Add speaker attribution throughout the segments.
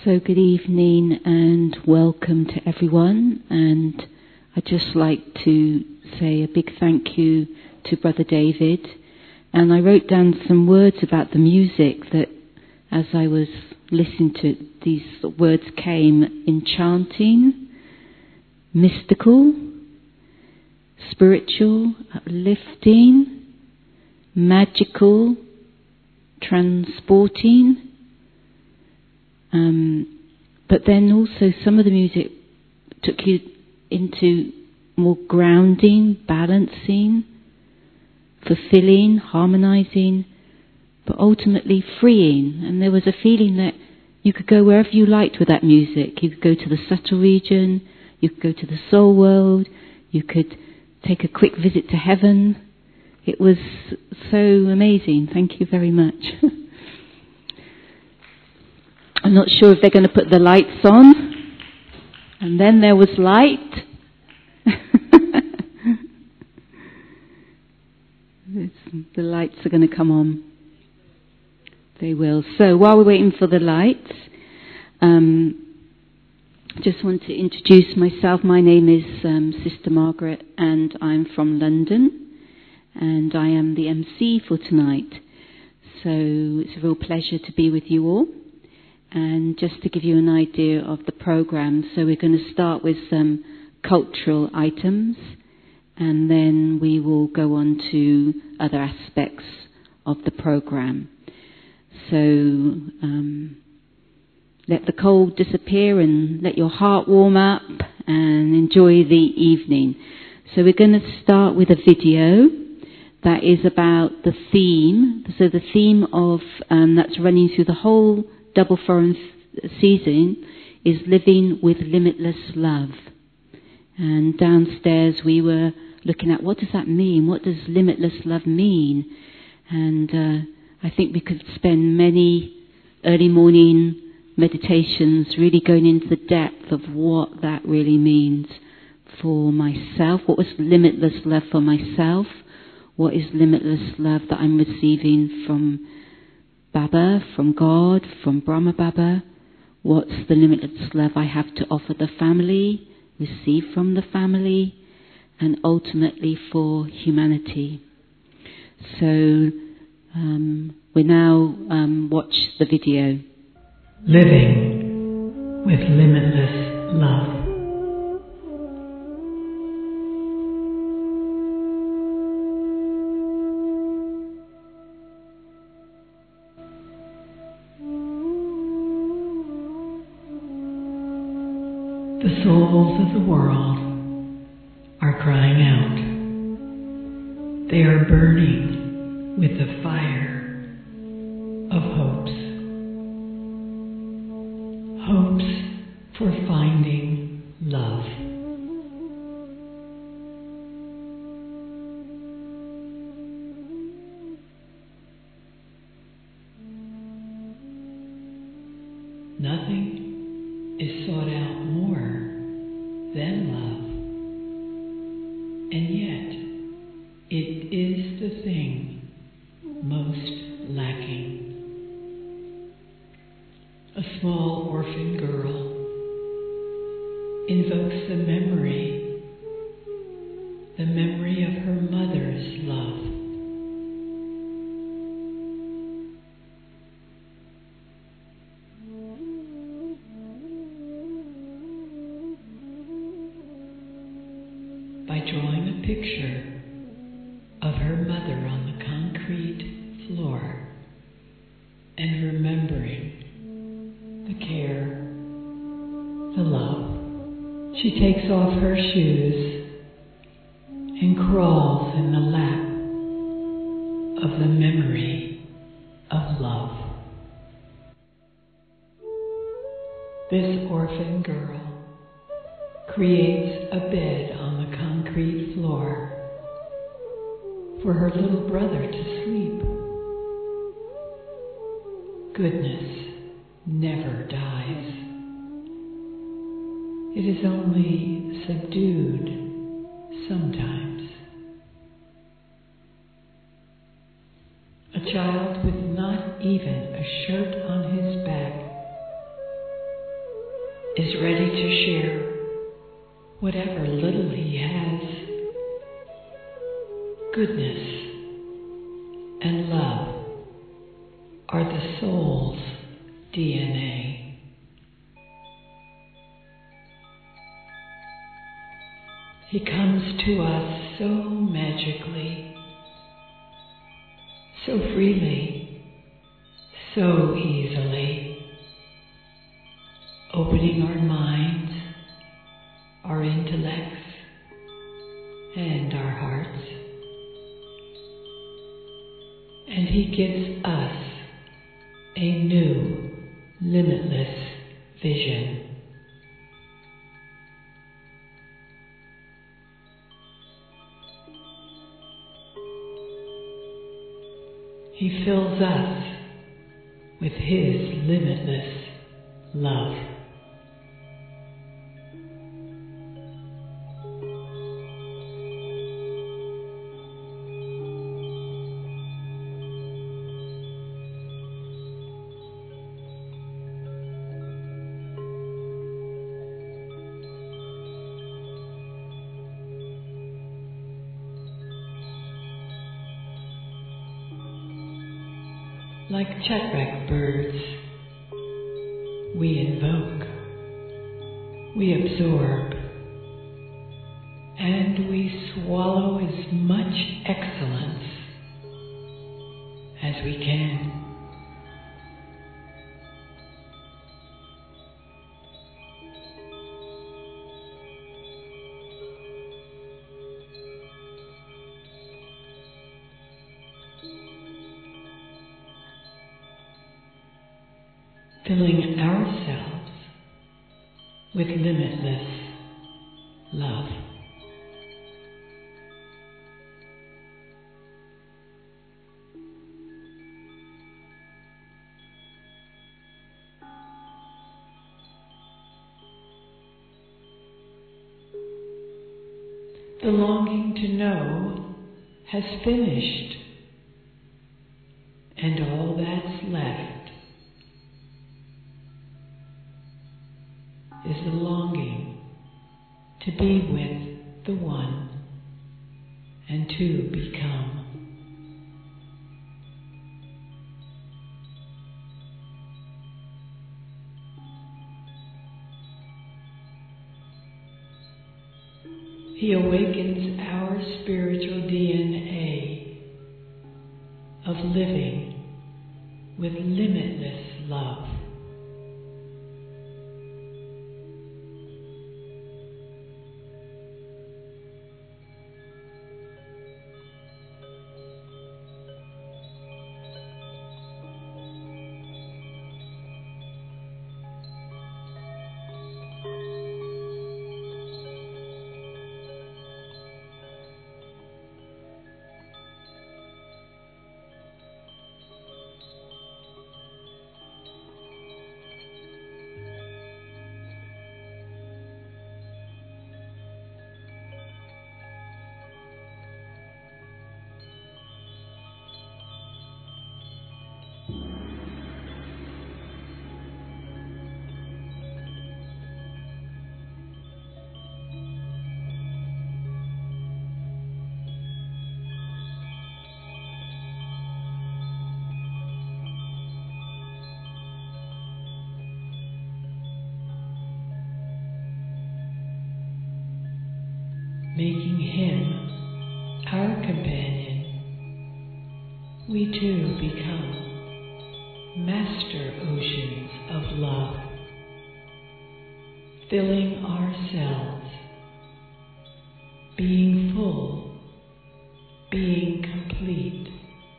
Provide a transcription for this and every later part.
Speaker 1: So good evening and welcome to everyone, and I'd just like to say a big thank you to Brother David. And I wrote down some words about the music that, as I was listening to it, these words came: enchanting, mystical, spiritual, uplifting, magical, transporting. But then also some of the music took you into more grounding, balancing, fulfilling, harmonizing, but ultimately freeing. And there was a feeling that you could go wherever you liked with that music. You could go to the subtle region, you could go to the soul world, you could take a quick visit to heaven. It was so amazing. Thank you very much. I'm not sure if they're going to put the lights on. And then there was light. The lights are going to come on. They will. So while we're waiting for the lights, I just want to introduce myself. My name is Sister Margaret, and I'm from London, and I am the MC for tonight. So it's a real pleasure to be with you all. And just to give you an idea of the program, so we're going to start with some cultural items, and then we will go on to other aspects of the program. So let the cold disappear and let your heart warm up and enjoy the evening. So we're going to start with a video that is about the theme. So the theme of that's running through the whole Double Foreign season is living with limitless love. And downstairs we were looking at, what does that mean? What does limitless love mean? And I think we could spend many early morning meditations really going into the depth of what that really means for myself. What was limitless love for myself? What is limitless love that I'm receiving from Baba, from God, from Brahma Baba? What's the limitless love I have to offer the family, receive from the family, and ultimately for humanity? So we now watch the video.
Speaker 2: Living with limitless love. The souls of the world are crying out. They are burning with the fire of hopes. Hopes for finding love. Nothing is sought out more than love, and yet it is the thing most lacking. A small orphan girl invokes the memory of her mother's love. By drawing a picture of her mother on the concrete floor and remembering the care, the love, she takes off her shoes and crawls in the lap of the memory of love. This orphan girl creates a bed on the concrete floor for her little brother to sleep. Goodness never dies. It is only subdued sometimes. A child with not even a shirt on his back is ready to share whatever little he has. Goodness and love are the soul's DNA. He comes to us so magically, so freely, so easily, opening our minds, our intellects, and our hearts. And he gives us a new, limitless vision. He fills us with his limitless love. Like chatrek birds, we invoke, we absorb, and we swallow as much excellence as we can. Filling ourselves with limitless love. The longing to know has finished, and all that's left is the longing to be with the One and to become. He awakens our spiritual DNA of living with limitless love. Making him our companion, we too become master oceans of love, filling ourselves, being full, being complete,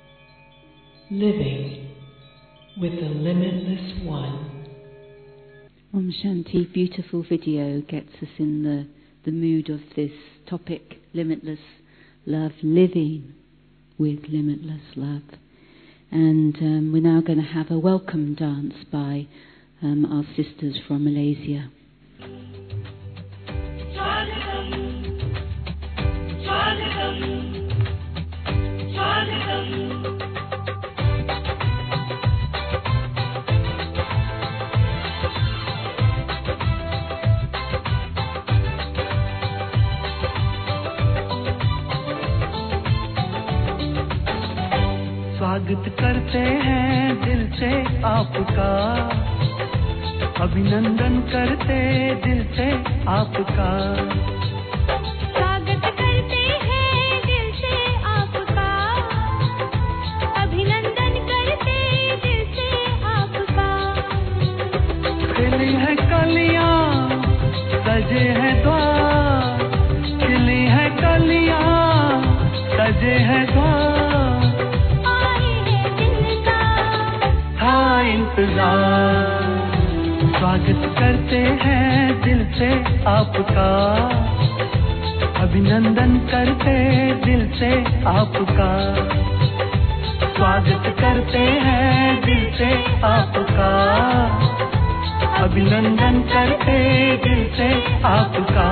Speaker 2: living with the limitless One.
Speaker 1: Om Shanti, beautiful video, gets us in the mood of this topic, limitless love, living with limitless love. And we're now going to have a welcome dance by our sisters from Malaysia.
Speaker 3: करते हैं दिल से आपका, अभिनंदन करते दिल से आपका।
Speaker 4: स्वागत करते हैं दिल से आपका, अभिनंदन करते दिल से आपका।
Speaker 3: खिली है कलियां सजे हैं द्वार, खिली है कलियां सजे हैं द्वार,
Speaker 4: आए हैं दिल का
Speaker 3: था इंतजार। स्वागत करते हैं दिल से आपका, अभिनंदन करते दिल से आपका। स्वागत करते हैं दिल से आपका, अभिनंदन करते दिल से आपका।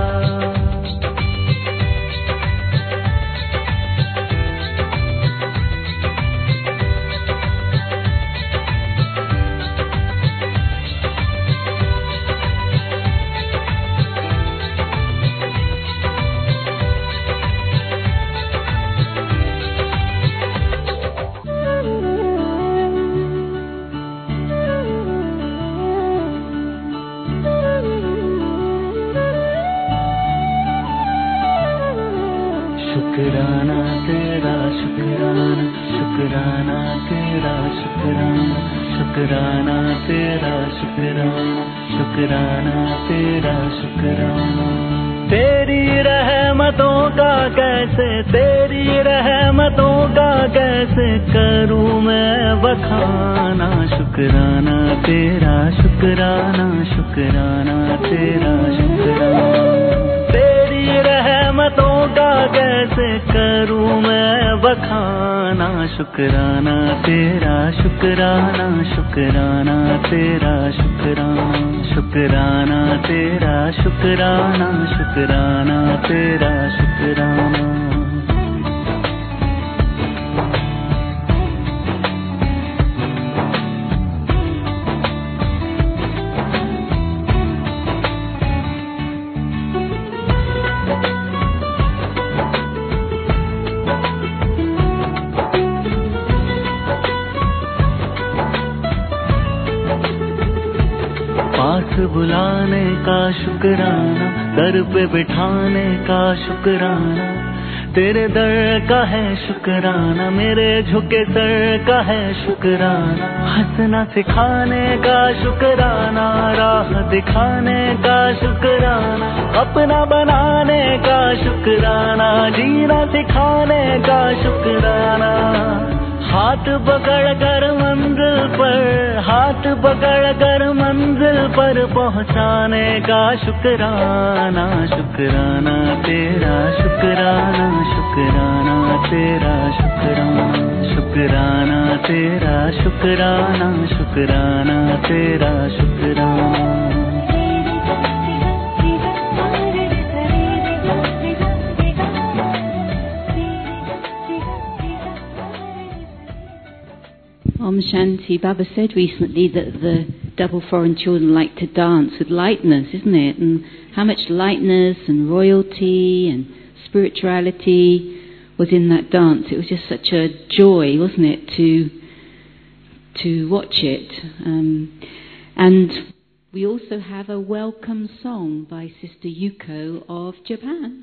Speaker 3: शुक्राना तेरा शुक्राना, शुक्राना तेरा शुक्राना, शुक्राना तेरा शुक्राना, शुक्राना तेरा शुक्राना। तेरी रहमतों का कैसे, तेरी रहमतों का कैसे करूं मैं बखाना। शुक्राना तेरा शुक्राना, शुक्राना तेरा शुक्राना। तेरी रहमतों का कैसे करूं मैं बखाना। शुक्राना तेरा शुक्राना, शुक्राना तेरा शुक्राना, शुक्राना तेरा शुक्राना, शुक्राना तेरा शुक्राना। पास बुलाने का शुक्राना, दर पे बिठाने का शुक्राना। तेरे दर का है शुक्राना, मेरे झुके सर का है शुक्राना। हंसना सिखाने का शुक्राना, राह दिखाने का शुक्राना। अपना बनाने का शुक्राना, जीना सिखाने का शुक्राना। हाथ पकड़ कर मंजिल पर, हाथ पकड़ कर मंजिल पर पहुंचाने का शुक्राना। शुक्राना तेरा शुक्राना, शुक्राना तेरा शुक्राना, शुक्राना तेरा शुक्राना, शुक्राना तेरा शुक्राना।
Speaker 1: Om Shanti. Baba said recently that the double foreign children like to dance with lightness, isn't it? And how much lightness and royalty and spirituality was in that dance. It was just such a joy, wasn't it, to watch it. And we also have a welcome song by Sister Yuko of Japan.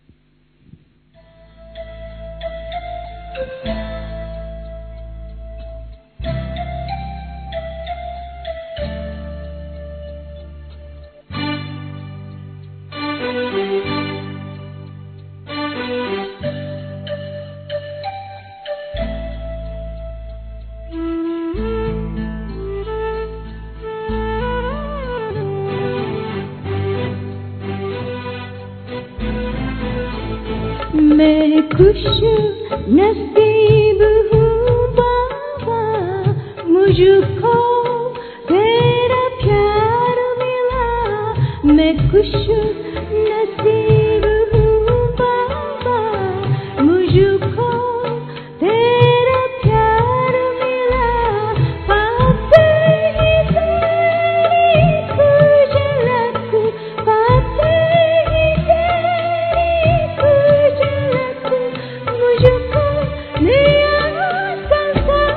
Speaker 4: मैं खुश नसीब हूँ बाबा, मुझको तेरा प्यार मिला। मैं खुश नसीब हूँ बाबा, मुझको तेरा प्यार मिला। पाते ही तेरी कुछ झलक, पाते ही तेरी कुछ झलक, मुझको नया संसार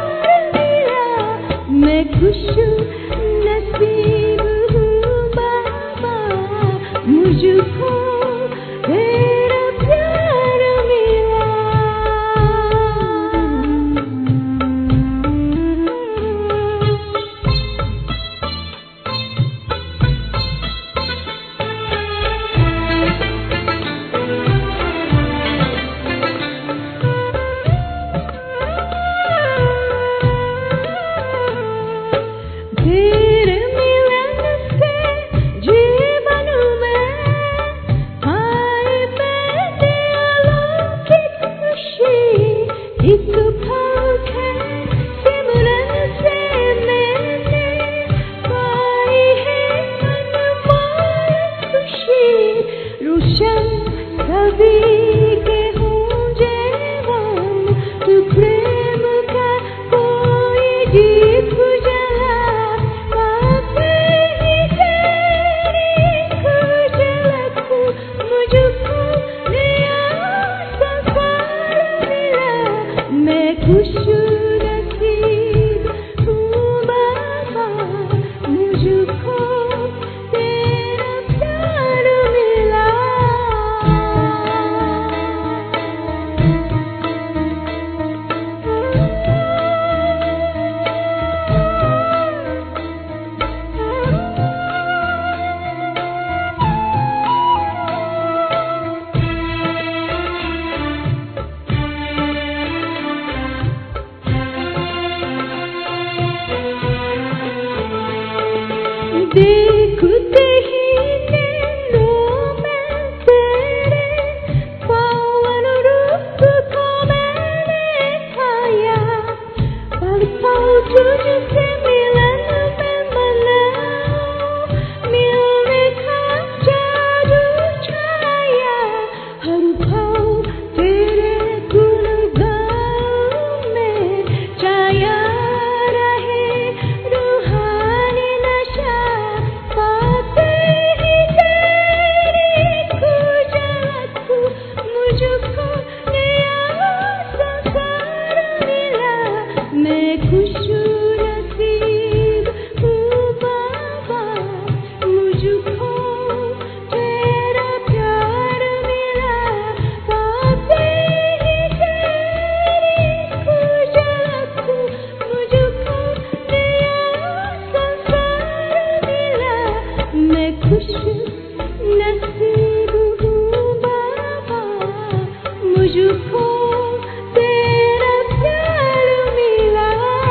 Speaker 4: मुझको तेरा प्यार मिला। तेरे मिलन से जीवन में आए बैठे अलौकिक खुशी। एक पल है सिमरन से मैंने पाई है अनमोल खुशी। रोशन कभी के हों जीवन, तू प्रेम का कोई दीप जला। पाते ही तेरी कुछ झलक, मुझको नया सफर मिला। मैं खुश नसीब हूँ बाबा, मुझको तेरा प्यार मिला। देखते ही नींदों में तेरे पावन रूप को मैंने पाया। पल पल तुझसे मिलन में मनाऊं, मिलने का जादू छाया। हर पल तेरे गुण गाऊं मैं, छाया रहे रूहानी नशा। पाते ही तेरी कुछ झलक, मुझको नया सफर मिला। मैं खुश नसीब हूँ बाबा, मुझको तेरा प्यार मिला। पाते ही तेरी कुछ झलक, मुझको नया सफर मिला। मैं खुश नसीब हूँ बाबा, मुझको तेरा प्यार मिला।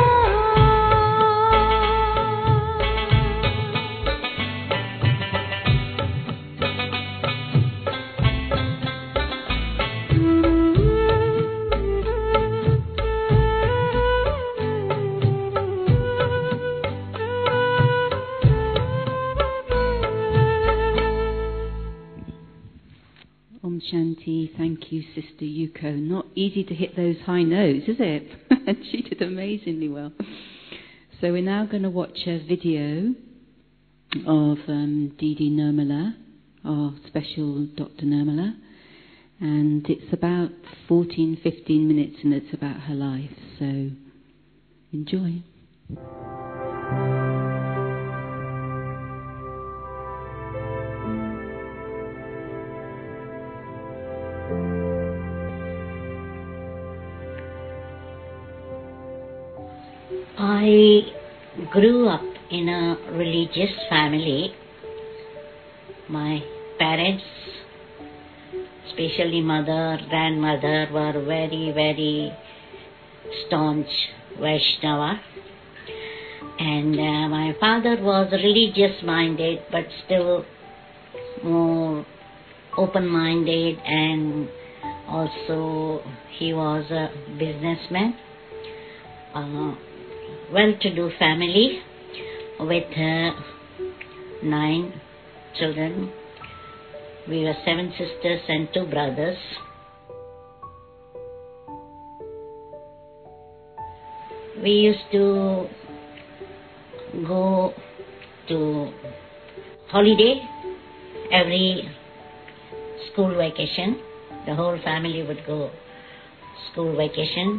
Speaker 1: Om Shanti. Thank you, Sister Yuko. Not easy to hit those high notes, is it? And she did amazingly well. So we're now going to watch a video of Didi Nirmala, our special Dr. Nirmala. And it's about 14-15 minutes and it's about her life. So enjoy.
Speaker 5: I grew up in a religious family. My parents, especially mother, grandmother, were very, very staunch Vaishnava. And my father was religious-minded, but still more open-minded, and also he was a businessman. Well-to-do family with 9 children. We were 7 sisters and 2 brothers. We used to go to holiday every school vacation. The whole family would go school vacation.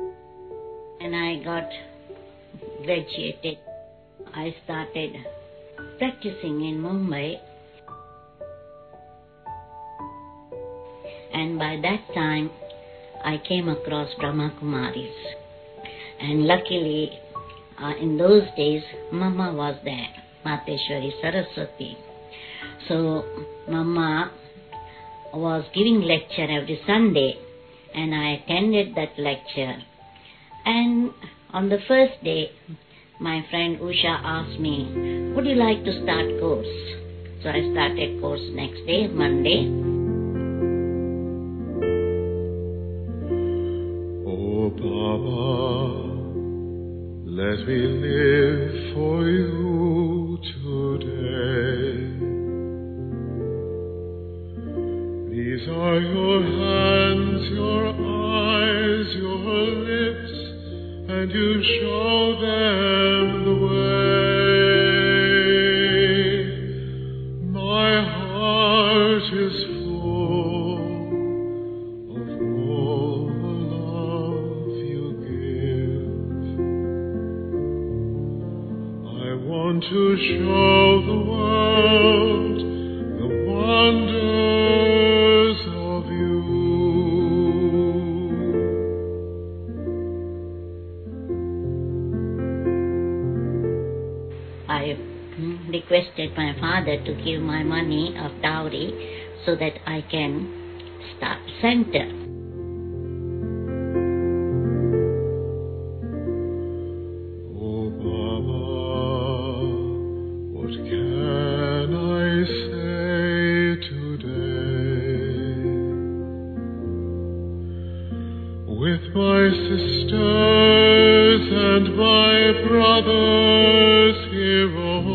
Speaker 5: And I got graduated. I started practicing in Mumbai, and by that time I came across Brahma Kumaris, and luckily in those days Mama was there, Mateshwari Saraswati. So Mama was giving lecture every Sunday, and I attended that lecture. And on the first day, my friend Usha asked me, would you like to start course? So I started course next day, Monday.
Speaker 6: Oh Baba, let me live for you today. These are your hands, your eyes, your lips, and you show them the way. My heart is full of all the love you give. I want to show the world the wonders of you.
Speaker 5: I requested my father to give my money of dowry so that I can start center.
Speaker 6: Oh Baba, what can I say today? With my sisters and my brothers here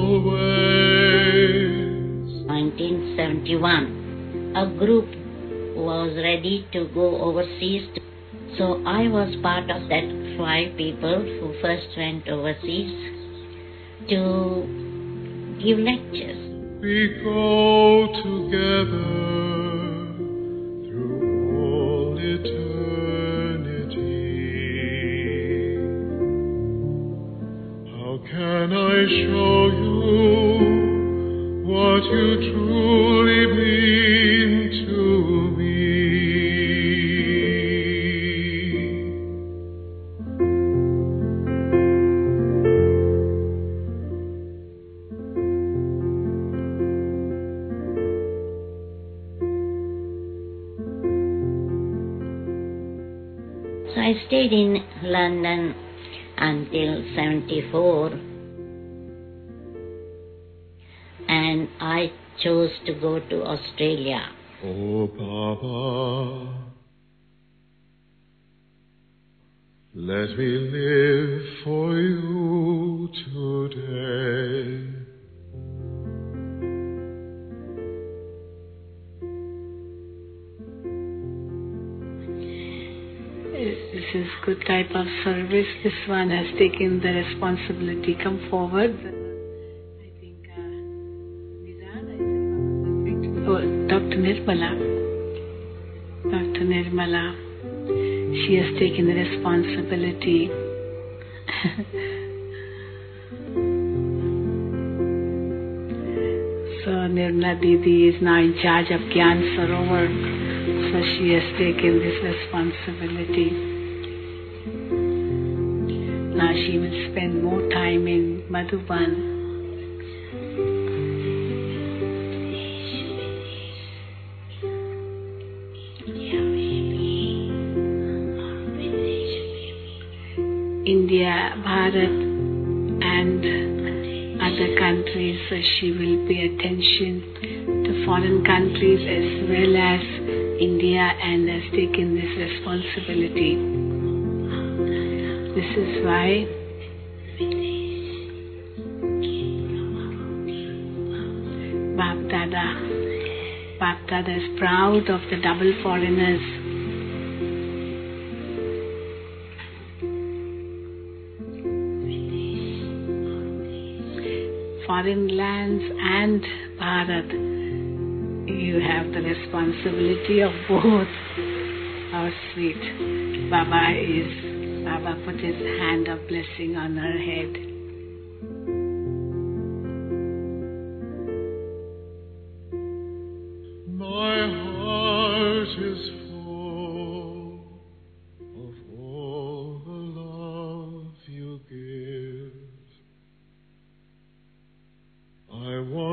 Speaker 6: always.
Speaker 5: 1971, a group was ready to go overseas. So I was part of that 5 people who first went overseas to give lectures.
Speaker 6: We go together through all eternity. How can I show you what you truly mean to me?
Speaker 5: So I stayed in London until 74, and I chose to go to Australia.
Speaker 6: Oh Baba, let me live for you today.
Speaker 2: This is good type of service. This one has taken the responsibility. Come forward. I think Dr. Nirmala. Dr. Nirmala. She has taken the responsibility. So Nirmala Didi is now in charge of Gyan Sarovar. So she has taken this responsibility. Now she will spend more time in Madhuban. India, Bharat and other countries, so she will pay attention to foreign countries as well as India and has taken this responsibility. This is why Bap Dada is proud of the double foreigners. Foreign lands and Bharat, you have the responsibility of both. How sweet. Baba put his hand of blessing on her head.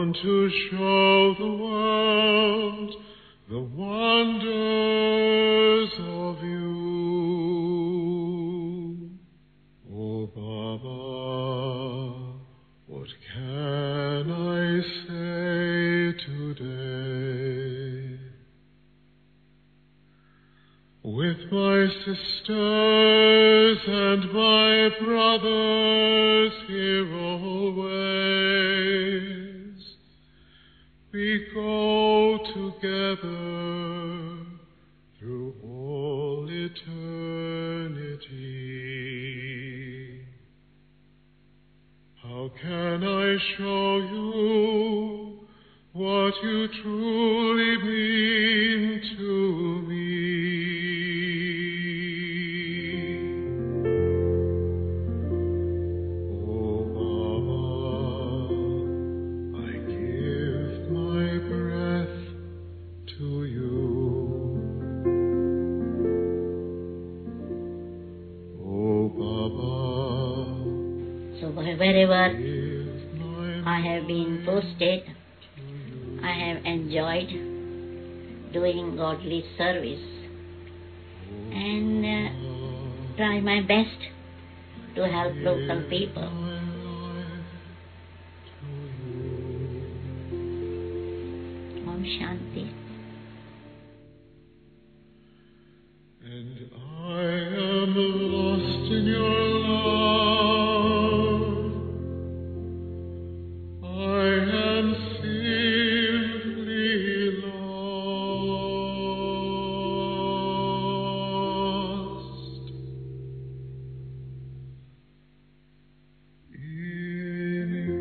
Speaker 6: come to show the world the wonders of you. Oh, Baba, what can I say today? With my sisters and my brothers here always, we go together through all eternity. How can I show you what you truly mean to me? Oh, Baba, I give my breath to you. Oh, Baba,
Speaker 5: So wherever
Speaker 6: give my
Speaker 5: I have been posted, I have enjoyed doing godly service and try my best to help local people. Om Shanti.
Speaker 6: And I am lost in your love. I am simply lost in you.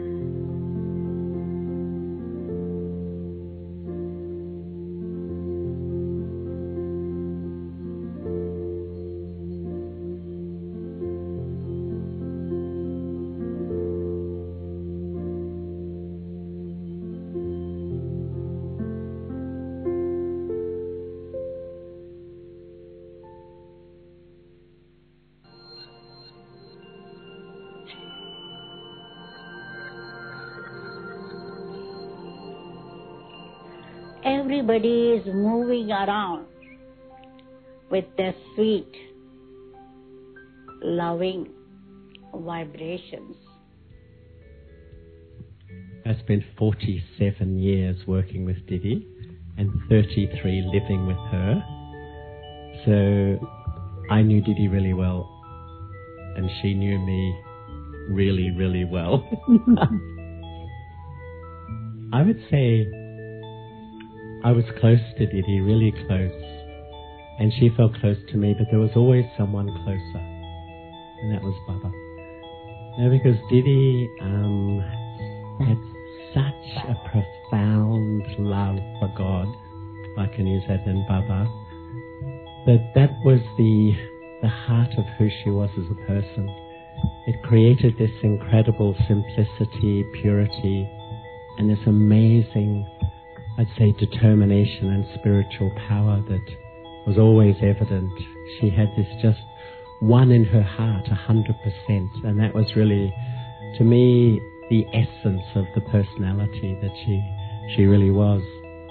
Speaker 5: Everybody is moving around with their sweet, loving vibrations.
Speaker 7: I spent 47 years working with Didi and 33 living with her. So I knew Didi really well and she knew me really, really well. I would say I was close to Didi, really close. And she felt close to me, but there was always someone closer. And that was Baba. No, because Didi had such a profound love for God, if I can use that, in Baba, that was the heart of who she was as a person. It created this incredible simplicity, purity, and this amazing, I'd say, determination and spiritual power that was always evident. She had this just one in her heart, 100%, and that was really, to me, the essence of the personality that she really was.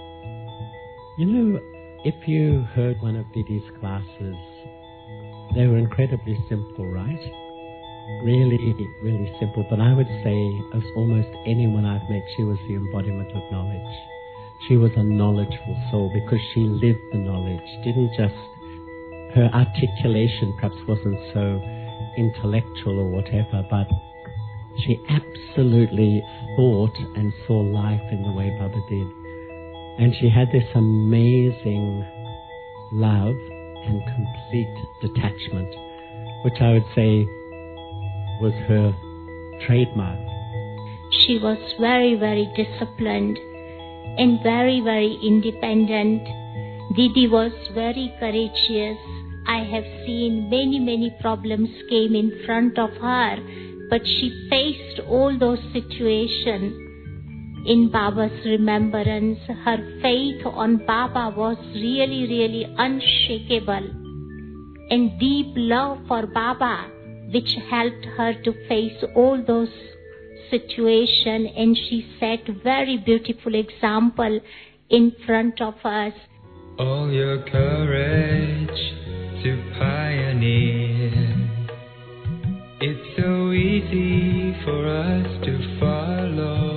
Speaker 7: You know, if you heard one of Didi's classes, they were incredibly simple, right? Really, really simple. But I would say, as almost anyone I've met, she was the embodiment of knowledge. She was a knowledgeful soul because she lived the knowledge, didn't just, her articulation perhaps wasn't so intellectual or whatever, but she absolutely thought and saw life in the way Baba did. And she had this amazing love and complete detachment, which I would say was her trademark.
Speaker 4: She was very, very disciplined and very, very independent. Didi was very courageous. I have seen many, many problems came in front of her, but she faced all those situations in Baba's remembrance. Her faith on Baba was really, really unshakable, and deep love for Baba, which helped her to face all those situation, and she set very beautiful example in front of us.
Speaker 8: All your courage to pioneer. It's so easy for us to follow,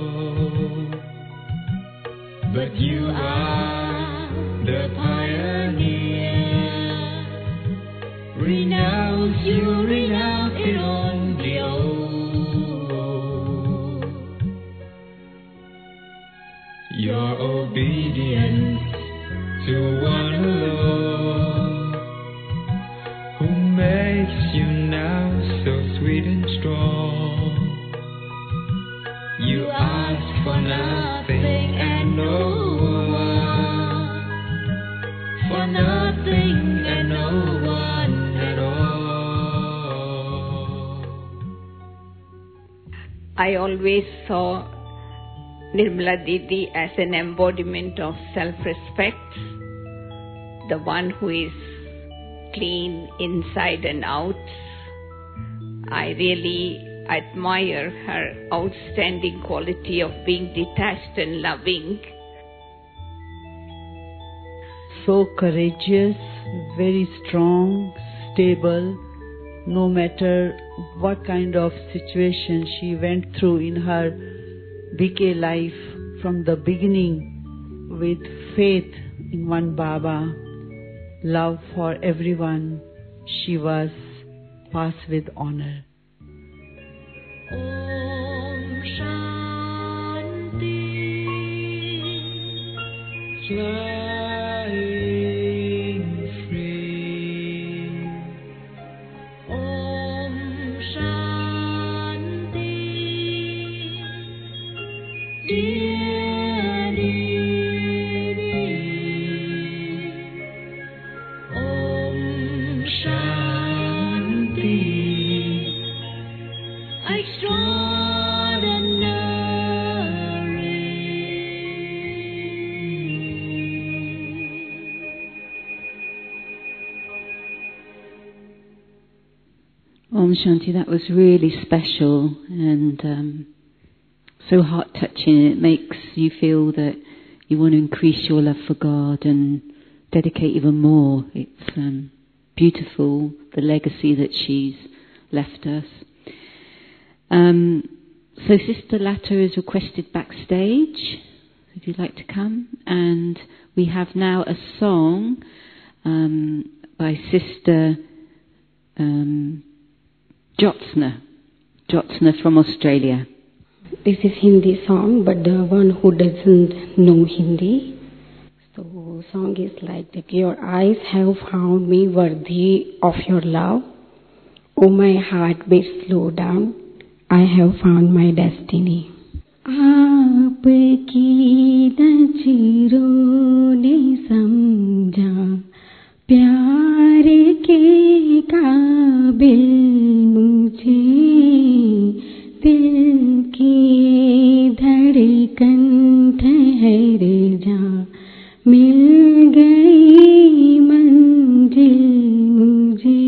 Speaker 8: but you are the pioneer. Renounce it on the old. Your obedience to one alone, who makes you now so sweet and strong. You ask for nothing and no one, for nothing and no one at all.
Speaker 2: I always saw Nirmala Didi as an embodiment of self-respect, the one who is clean inside and out. I really admire her outstanding quality of being detached and loving.
Speaker 9: So courageous, very strong, stable, no matter what kind of situation she went through in her BK life from the beginning, with faith in one Baba, love for everyone, she was passed with honor.
Speaker 8: Om Shanti. Flying free. Om Shanti. Dear Didi. Om Shanti.
Speaker 1: Om Shanti, that was really special and so heart-touching. It makes you feel that you want to increase your love for God and dedicate even more. It's beautiful, the legacy that she's left us. So Sister Lata is requested backstage, if you'd like to come. And we have now a song by Sister Jyotsna from Australia.
Speaker 10: This is Hindi song, but the one who doesn't know Hindi. So song is like that. Your eyes have found me worthy of your love. Oh, my heart beats slow down. I have found my destiny. आपकी नजरों ने समझा प्यार के काबिल मुझे, दिल की धड़कन ठहर जा, मिल गई मंजिल मुझे,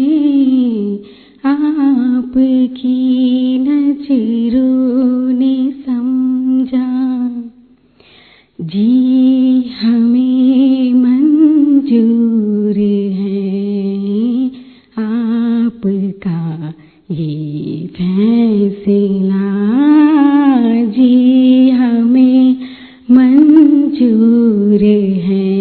Speaker 10: आपकी नजरों ने समझा। जी हमें मंजूर है आपका ये फैसला, जी हमें मंजूर है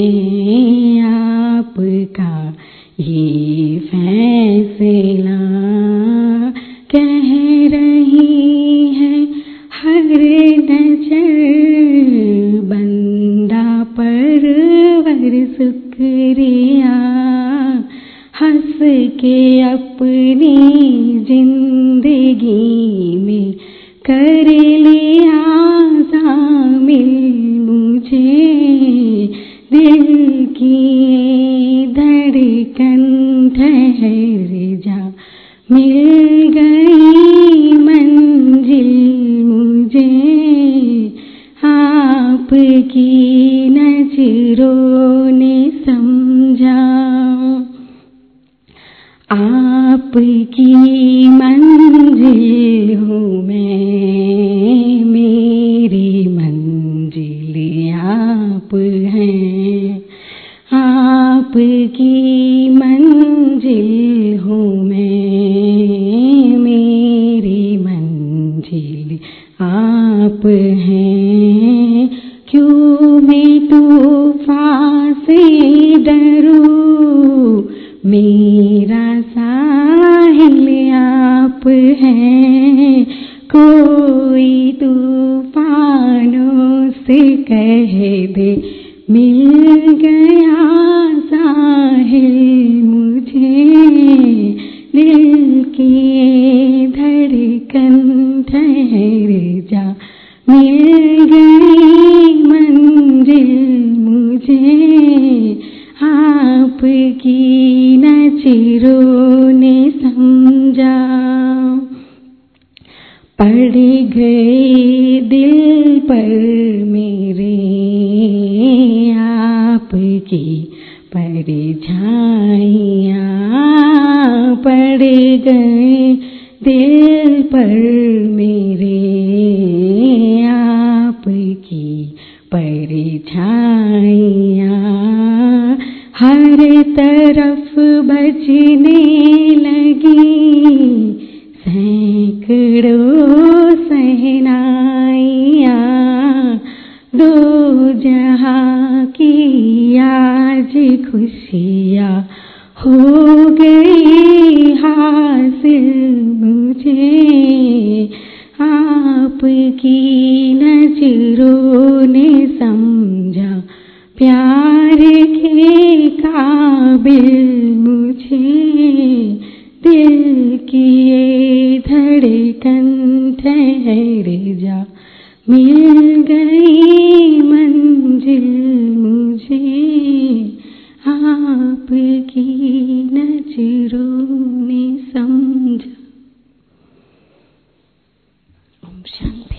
Speaker 10: आपका ये फैसला। कह रही है हर नजर बंदा परवर शुक्रिया, हंस के अपनी जिंदगी में कर लिया शामिल मुझे, दिल की धड़कन ठहर जा, मिल गई मंजिल मुझे, आपकी नजरों ने समझा। आपकी मंजिल हूँ मैं, साहिल आप हैं, क्यों मैं तूफान से डरूं, मेरा साहिल आप हैं, कोई तूफानों से कह दे मिल गया साहिल मुझे, दिल की धड़कन ठहर जा, मिल गई मंजिल मुझे, आपकी नजरों ने समझा, पड़ गए दिल पर मेरे आपकी परछाइयाँ, पड़ गए दिल पर मेरे आपकी परछाइयाँ, हर तरफ बजने लगी सैकड़ों सहनाइयाँ, दो जहां की आज खुशियाँ हो गई हासिल मुझे, आपकी नजरों ने समझा, प्यार के काबिल मुझे, दिल की ये धड़कन ठहर जा, मिल गई मंजिल मुझे, आपकी नजरों ने समझा। Om Shanti.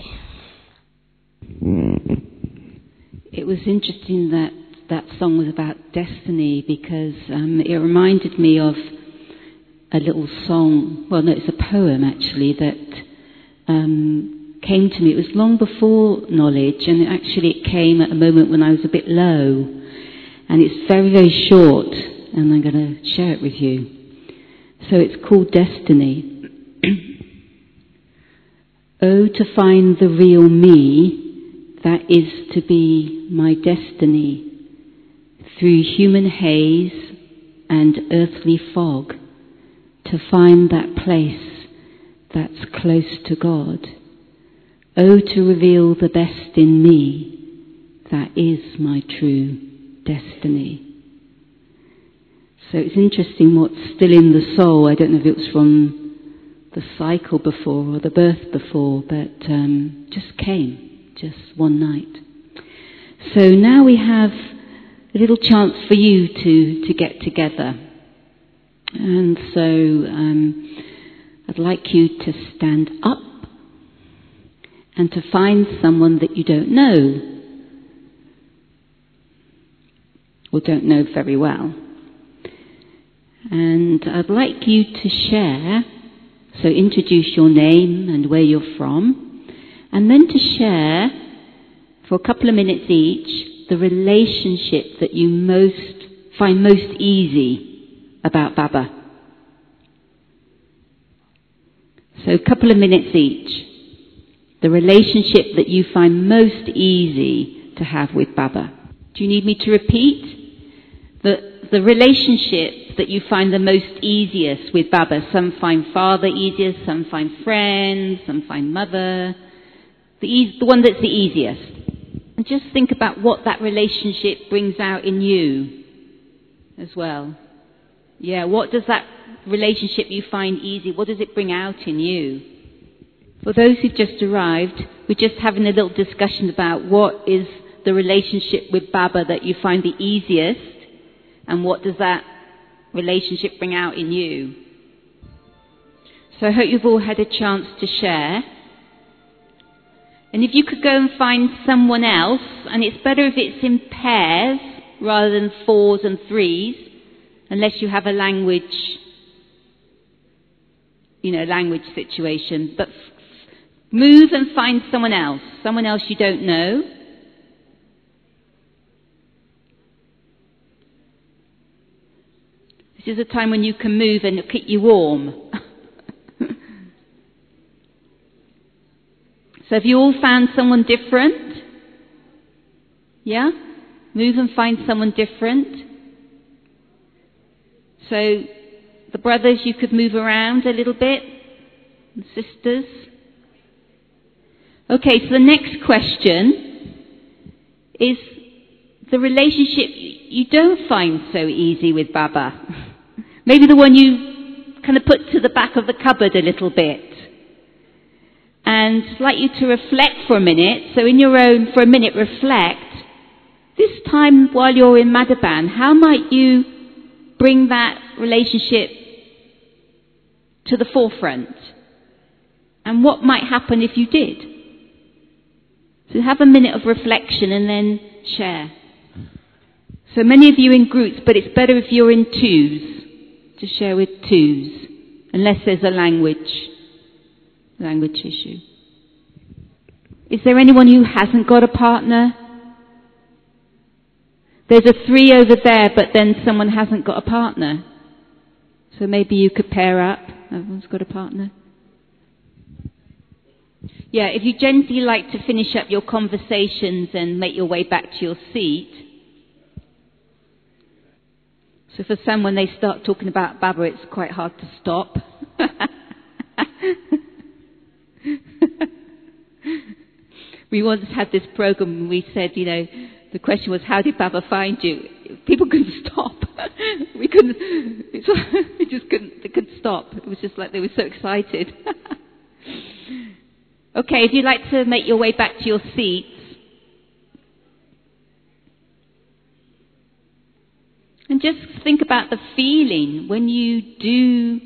Speaker 1: It was interesting that that song was about destiny, because it reminded me of a little song, well no, it's a poem actually, that came to me. It was long before knowledge, and it came at a moment when I was a bit low, and it's very, very short, and I'm going to share it with you. So it's called Destiny. Oh, to find the real me, that is to be my destiny, through human haze and earthly fog, to find that place that's close to God. Oh, to reveal the best in me, that is my true destiny. So it's interesting what's still in the soul. I don't know if it was from the cycle before or the birth before, but just came, just one night. So now we have a little chance for you to get together. And so I'd like you to stand up and to find someone that you don't know or don't know very well. And I'd like you to share, so introduce your name and where you're from, and then to share for a couple of minutes each the relationship that you find most easy about Baba. So a couple of minutes each. The relationship that you find most easy to have with Baba. Do you need me to repeat? The relationship that you find the most easiest with Baba. Some find father easiest, some find friends, some find mother. The one that's the easiest. And just think about what that relationship brings out in you as well. Yeah, what does that relationship you find easy, what does it bring out in you? For those who've just arrived, we're just having a little discussion about what is the relationship with Baba that you find the easiest, and what does that relationship bring out in you. So I hope you've all had a chance to share. And if you could go and find someone else, and it's better if it's in pairs rather than fours and threes, unless you have a language situation. But move and find someone else you don't know. This is a time when you can move and it'll keep you warm. So have you all found someone different? Yeah? Move and find someone different. So the brothers, you could move around a little bit. And sisters. Okay, so the next question is the relationship you don't find so easy with Baba. Maybe the one you kind of put to the back of the cupboard a little bit. And I'd like you to reflect for a minute. So in your own, for a minute, reflect. This time while you're in Madhaban, how might you bring that relationship to the forefront? And what might happen if you did? So have a minute of reflection and then share. So many of you in groups, but it's better if you're in twos, to share with twos, unless there's a language issue. Is there anyone who hasn't got a partner? There's a 3 over there, but then someone hasn't got a partner. So maybe you could pair up. Everyone's got a partner. Yeah, if you gently like to finish up your conversations and make your way back to your seat. So for some, when they start talking about Baba, it's quite hard to stop. We once had this program and we said, the question was, how did Baba find you? People couldn't stop. They couldn't stop. It was just like they were so excited. Okay, if you'd like to make your way back to your seats. And just think about the feeling when you do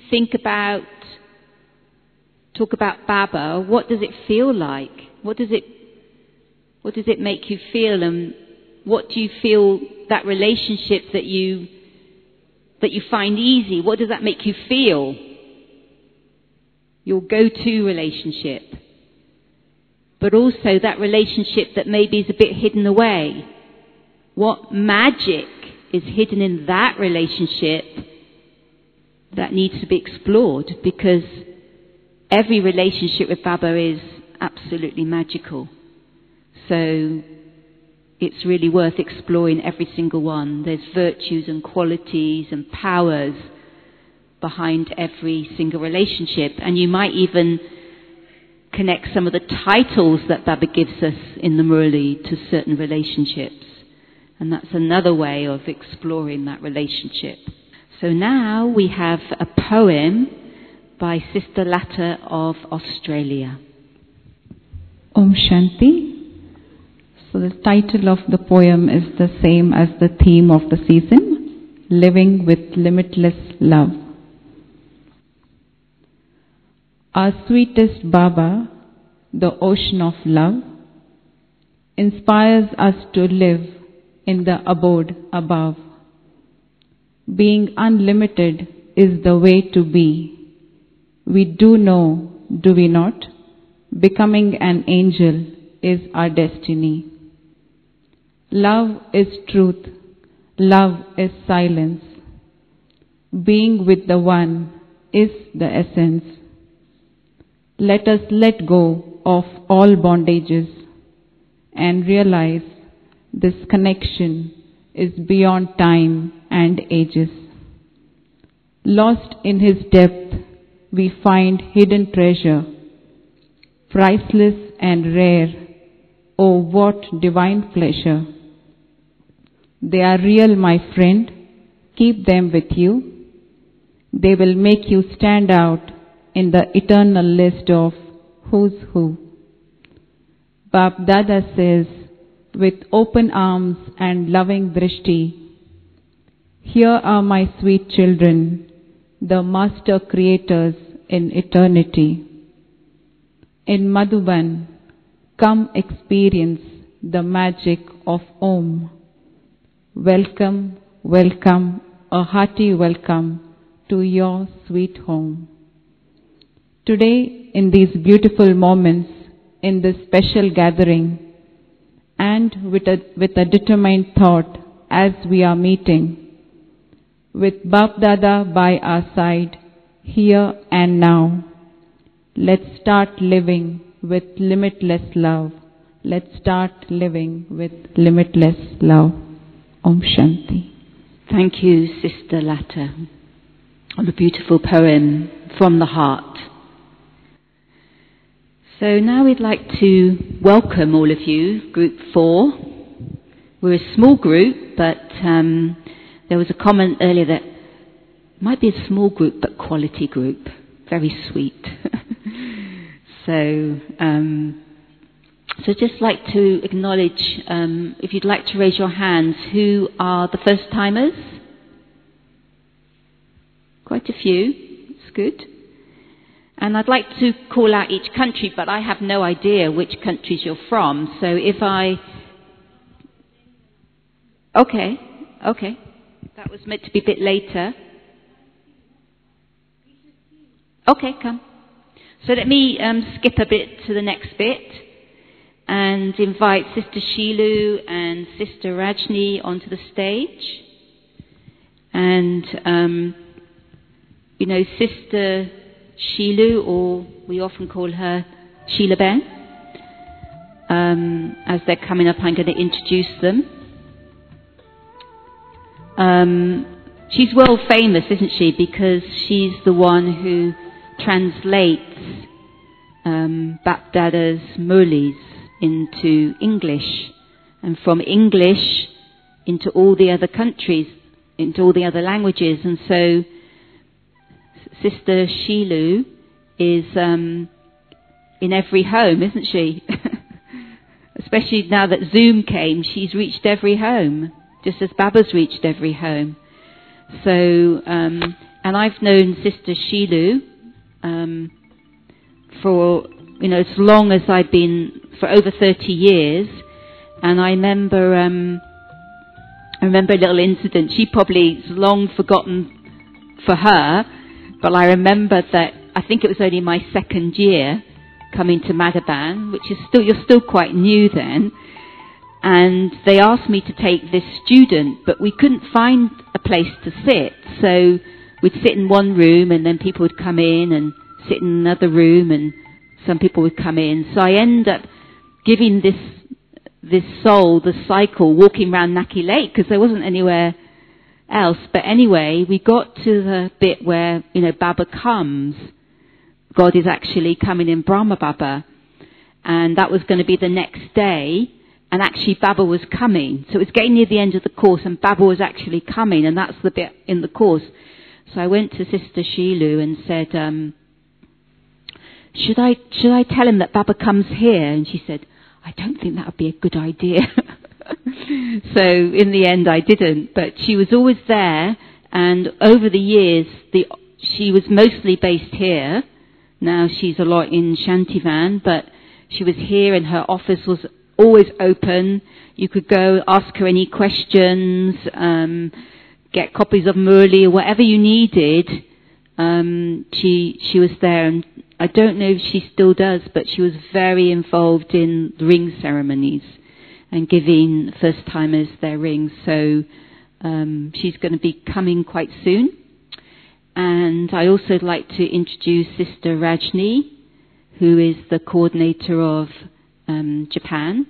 Speaker 1: talk about Baba. What does it feel like? What does it make you feel? And what do you feel that relationship that you find easy? What does that make you feel? Your go-to relationship. But also that relationship that maybe is a bit hidden away. What magic is hidden in that relationship that needs to be explored? Because every relationship with Baba is absolutely magical. So it's really worth exploring every single one. There's virtues and qualities and powers behind every single relationship. And you might even connect some of the titles that Baba gives us in the Murli to certain relationships. And that's another way of exploring that relationship. So now we have a poem by Sister Latta of Australia.
Speaker 11: Om Shanti. So the title of the poem is the same as the theme of the season, Living with Limitless Love. Our sweetest Baba, the ocean of love, inspires us to live in the abode above. Being unlimited is the way to be. We do know, do we not? Becoming an angel is our destiny. Love is truth. Love is silence. Being with the One is the essence. Let us let go of all bondages and realize this connection is beyond time and ages. Lost in His depth, we find hidden treasure, priceless and rare. Oh, what divine pleasure! They are real, my friend. Keep them with you. They will make you stand out in the eternal list of who's who. Bap Dada says, with open arms and loving drishti, here are my sweet children, the master creators in eternity. In Madhuban, come experience the magic of Om. Welcome, welcome, a hearty welcome to your sweet home. Today, in these beautiful moments, in this special gathering, and with a determined thought as we are meeting, with Bap Dada by our side, here and now, let's start living with limitless love. Let's start living with limitless love. Om Shanti.
Speaker 1: Thank you, Sister Lata, on the beautiful poem from the heart. So now we'd like to welcome all of you, Group 4. We're a small group, but there was a comment earlier that it might be a small group, but quality group. Very sweet. So just like to acknowledge, if you'd like to raise your hands, who are the first timers? Quite a few. It's good. And I'd like to call out each country, but I have no idea which countries you're from. So if I... Okay. That was meant to be a bit later. Okay, come. So let me skip a bit to the next bit and invite Sister Shilu and Sister Rajni onto the stage. And, Sister Shilu, or we often call her Sheila Ben, as they're coming up, I'm going to introduce them. She's world famous, isn't she? Because she's the one who translates Bapdada's Murlis into English, and from English into all the other countries, into all the other languages. And so Sister Shilu is in every home, isn't she? Especially now that Zoom came, she's reached every home, just as Baba's reached every home. So, and I've known Sister Shilu for, as long as I've been, for over 30 years. And I remember a little incident. She probably is long forgotten for her, but I remember that I think it was only my second year coming to Madhaban, which is you're still quite new then. And they asked me to take this student, but we couldn't find a place to sit. So we'd sit in one room, and then people would come in and sit in another room, and some people would come in. So I ended up giving this soul the cycle, walking around Naki Lake, because there wasn't anywhere else. But anyway, we got to the bit where, Baba comes. God is actually coming in Brahma Baba. And that was going to be the next day. And actually Baba was coming. So it was getting near the end of the course, and Baba was actually coming, and that's the bit in the course. So I went to Sister Shilu and said, should I tell him that Baba comes here? And she said, I don't think that would be a good idea. So in the end I didn't, but she was always there, and over the years she was mostly based here. Now she's a lot in Shantivan, but she was here, and her office was always open. You could go ask her any questions, get copies of Murli or whatever you needed. She was there, and I don't know if she still does, but she was very involved in the ring ceremonies and giving first-timers their rings. So she's going to be coming quite soon. And I also like to introduce Sister Rajni, who is the coordinator of Japan.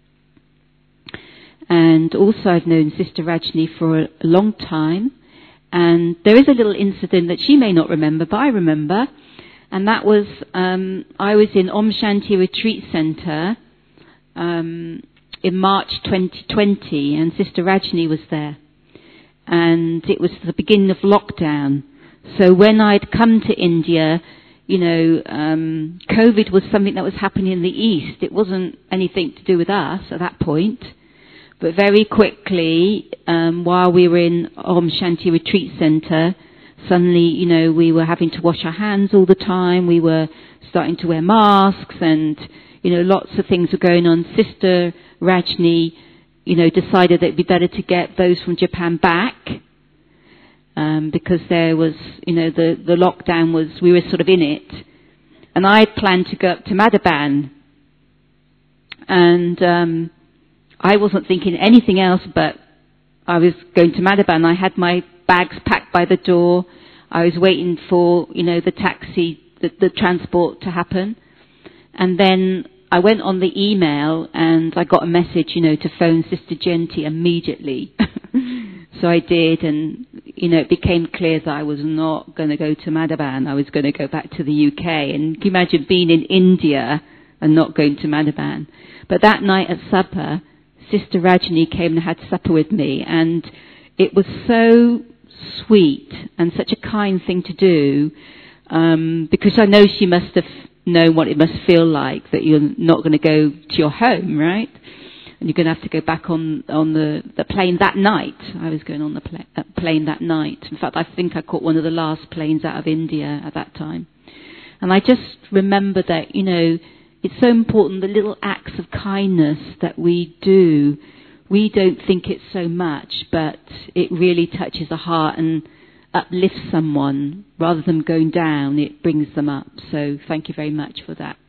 Speaker 1: And also I've known Sister Rajni for a long time. And there is a little incident that she may not remember, but I remember. And that was, I was in Om Shanti Retreat Center in March 2020, and Sister Rajni was there. And it was the beginning of lockdown. So when I'd come to India, COVID was something that was happening in the East. It wasn't anything to do with us at that point. But very quickly, while we were in Om Shanti Retreat Center, suddenly, we were having to wash our hands all the time. We were starting to wear masks, and, lots of things were going on. Sister Rajni, decided that it'd be better to get those from Japan back, because there was, the lockdown was, we were sort of in it. And I had planned to go up to Madhaban. And I wasn't thinking anything else, but I was going to Madhaban. I had my bags packed by the door. I was waiting for, the taxi, the transport to happen. And then I went on the email and I got a message, to phone Sister Genti immediately. So I did, and, it became clear that I was not going to go to Madhaban. I was going to go back to the UK. And can you imagine being in India and not going to Madhaban? But that night at supper, Sister Rajni came and had supper with me, and it was so sweet and such a kind thing to do, because I know she must have known what it must feel like, that you're not going to go to your home, right? And you're going to have to go back on the plane that night. I was going on the plane that night. In fact, I think I caught one of the last planes out of India at that time. And I just remember that, it's so important, the little acts of kindness that we do. We don't think it's so much, but it really touches the heart and uplifts someone. Rather than going down, it brings them up. So thank you very much for that.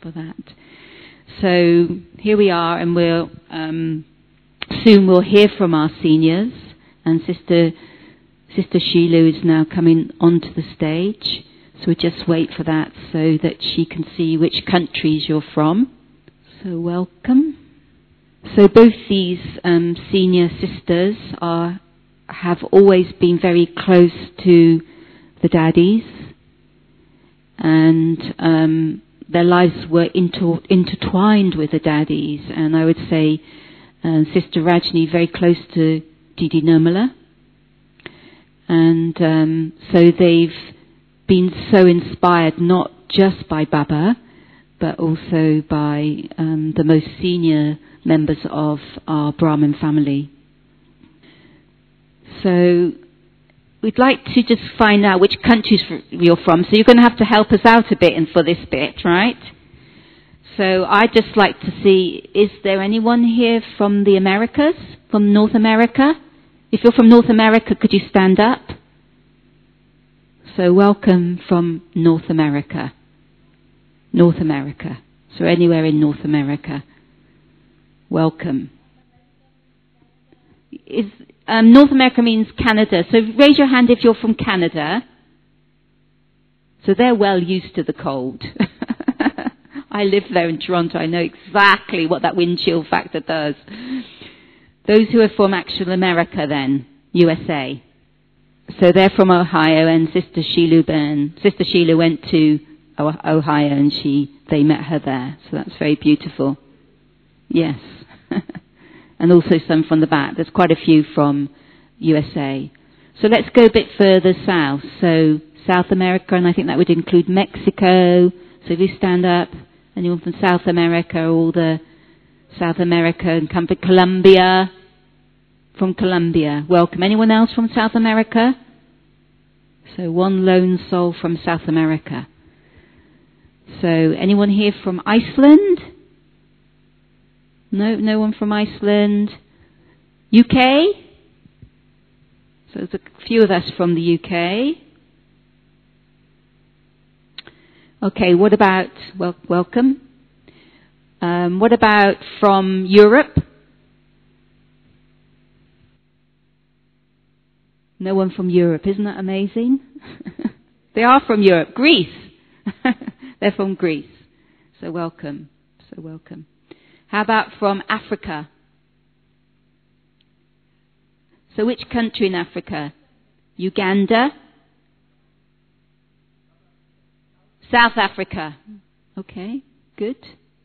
Speaker 1: So here we are, and we'll soon we'll hear from our seniors. And Sister Shilu is now coming onto the stage. So we'll just wait for that so that she can see which countries you're from. So welcome. So both these senior sisters have always been very close to the daddies, and their lives were intertwined with the daddies. And I would say Sister Rajni very close to Didi Nirmala, and so they've been so inspired not just by Baba, but also by the most senior members of our Brahmin family. So we'd like to just find out which countries you're from. So you're going to have to help us out a bit for this bit, right? So I'd just like to see, is there anyone here from the Americas, from North America? If you're from North America, could you stand up? So welcome from North America. North America. So anywhere in North America. Welcome. North America means Canada. So raise your hand if you're from Canada. So they're well used to the cold. I live there in Toronto. I know exactly what that wind chill factor does. Those who are from actual America then, USA. So they're from Ohio, and Sister Sheila went to Ohio, and they met her there. So that's very beautiful. Yes. And also some from the back. There's quite a few from USA. So let's go a bit further south. So South America, and I think that would include Mexico. So if you stand up, anyone from South America, all the South America, and come to Colombia. From Colombia. Welcome. Anyone else from South America? So one lone soul from South America. So anyone here from Iceland? No one from Iceland. UK? So there's a few of us from the UK. Okay, what about, welcome. What about from Europe? No one from Europe. Isn't that amazing? They are from Europe. Greece. They're from Greece. So welcome. How about from Africa? So which country in Africa? Uganda? South Africa. Okay, good.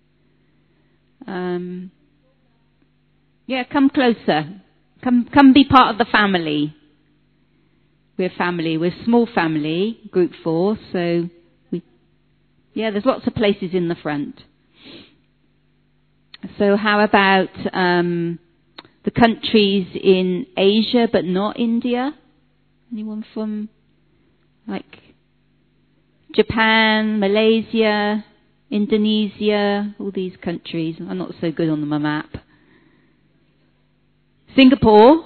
Speaker 1: Yeah, come closer. Come be part of the family. We're family. We're a small family, group 4. So, there's lots of places in the front. So how about the countries in Asia but not India? Anyone from like Japan, Malaysia, Indonesia, all these countries? I'm not so good on my map. Singapore.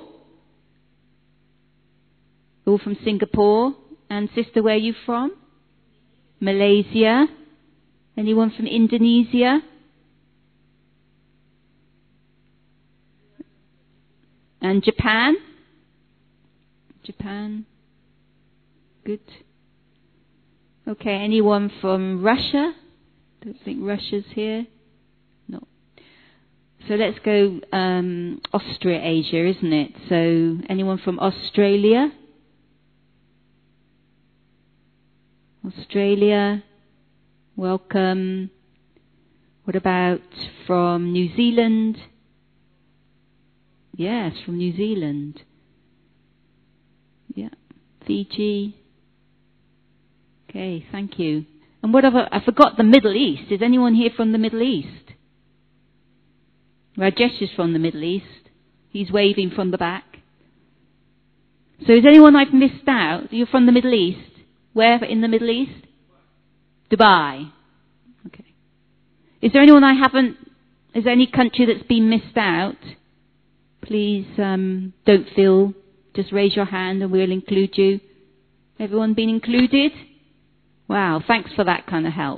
Speaker 1: All from Singapore. And sister, where are you from? Malaysia. Anyone from Indonesia? And Japan? Japan. Good. Okay, anyone from Russia? Don't think Russia's here. No. So let's go Australasia, isn't it? So anyone from Australia? Australia, welcome. What about from New Zealand? Yes, from New Zealand. Yeah, Fiji. Okay, thank you. And what I forgot the Middle East. Is anyone here from the Middle East? Rajesh is from the Middle East. He's waving from the back. So is anyone I've missed out? You're from the Middle East? Where in the Middle East? Dubai. Okay. Is there anyone I haven't... Is there any country that's been missed out? Please don't feel... Just raise your hand and we'll include you. Everyone been included? Wow, thanks for that kind of help.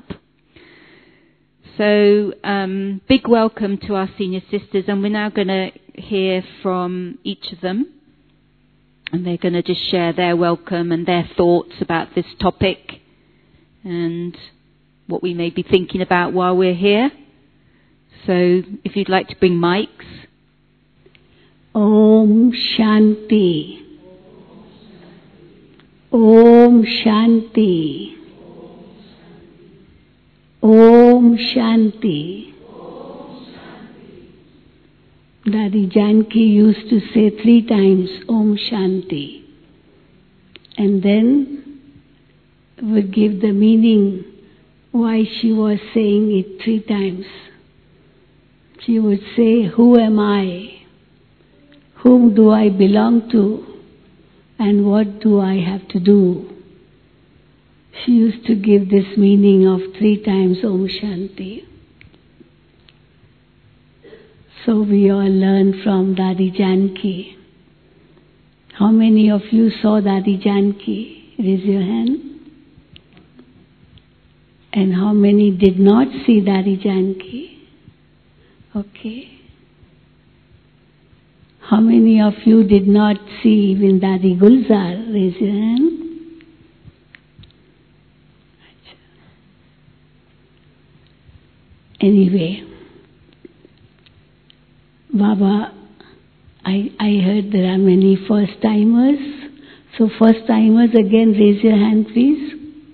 Speaker 1: So, big welcome to our senior sisters, and we're now going to hear from each of them. And they're going to just share their welcome and their thoughts about this topic and what we may be thinking about while we're here. So, if you'd like to bring mics.
Speaker 12: Om Shanti. Om Shanti. Om Shanti. Dadi Janki used to say 3 times Om Shanti, and then would give the meaning why she was saying it 3 times. She would say, who am I? Whom do I belong to? And what do I have to do? She used to give this meaning of 3 times Om Shanti. So we all learn from Dadi Janki. How many of you saw Dadi Janki? Raise your hand. And how many did not see Dadi Janki? Okay. How many of you did not see even Dadi Gulzar? Raise your hand. Anyway, Baba, I heard there are many first-timers. So first-timers, again, raise your hand, please.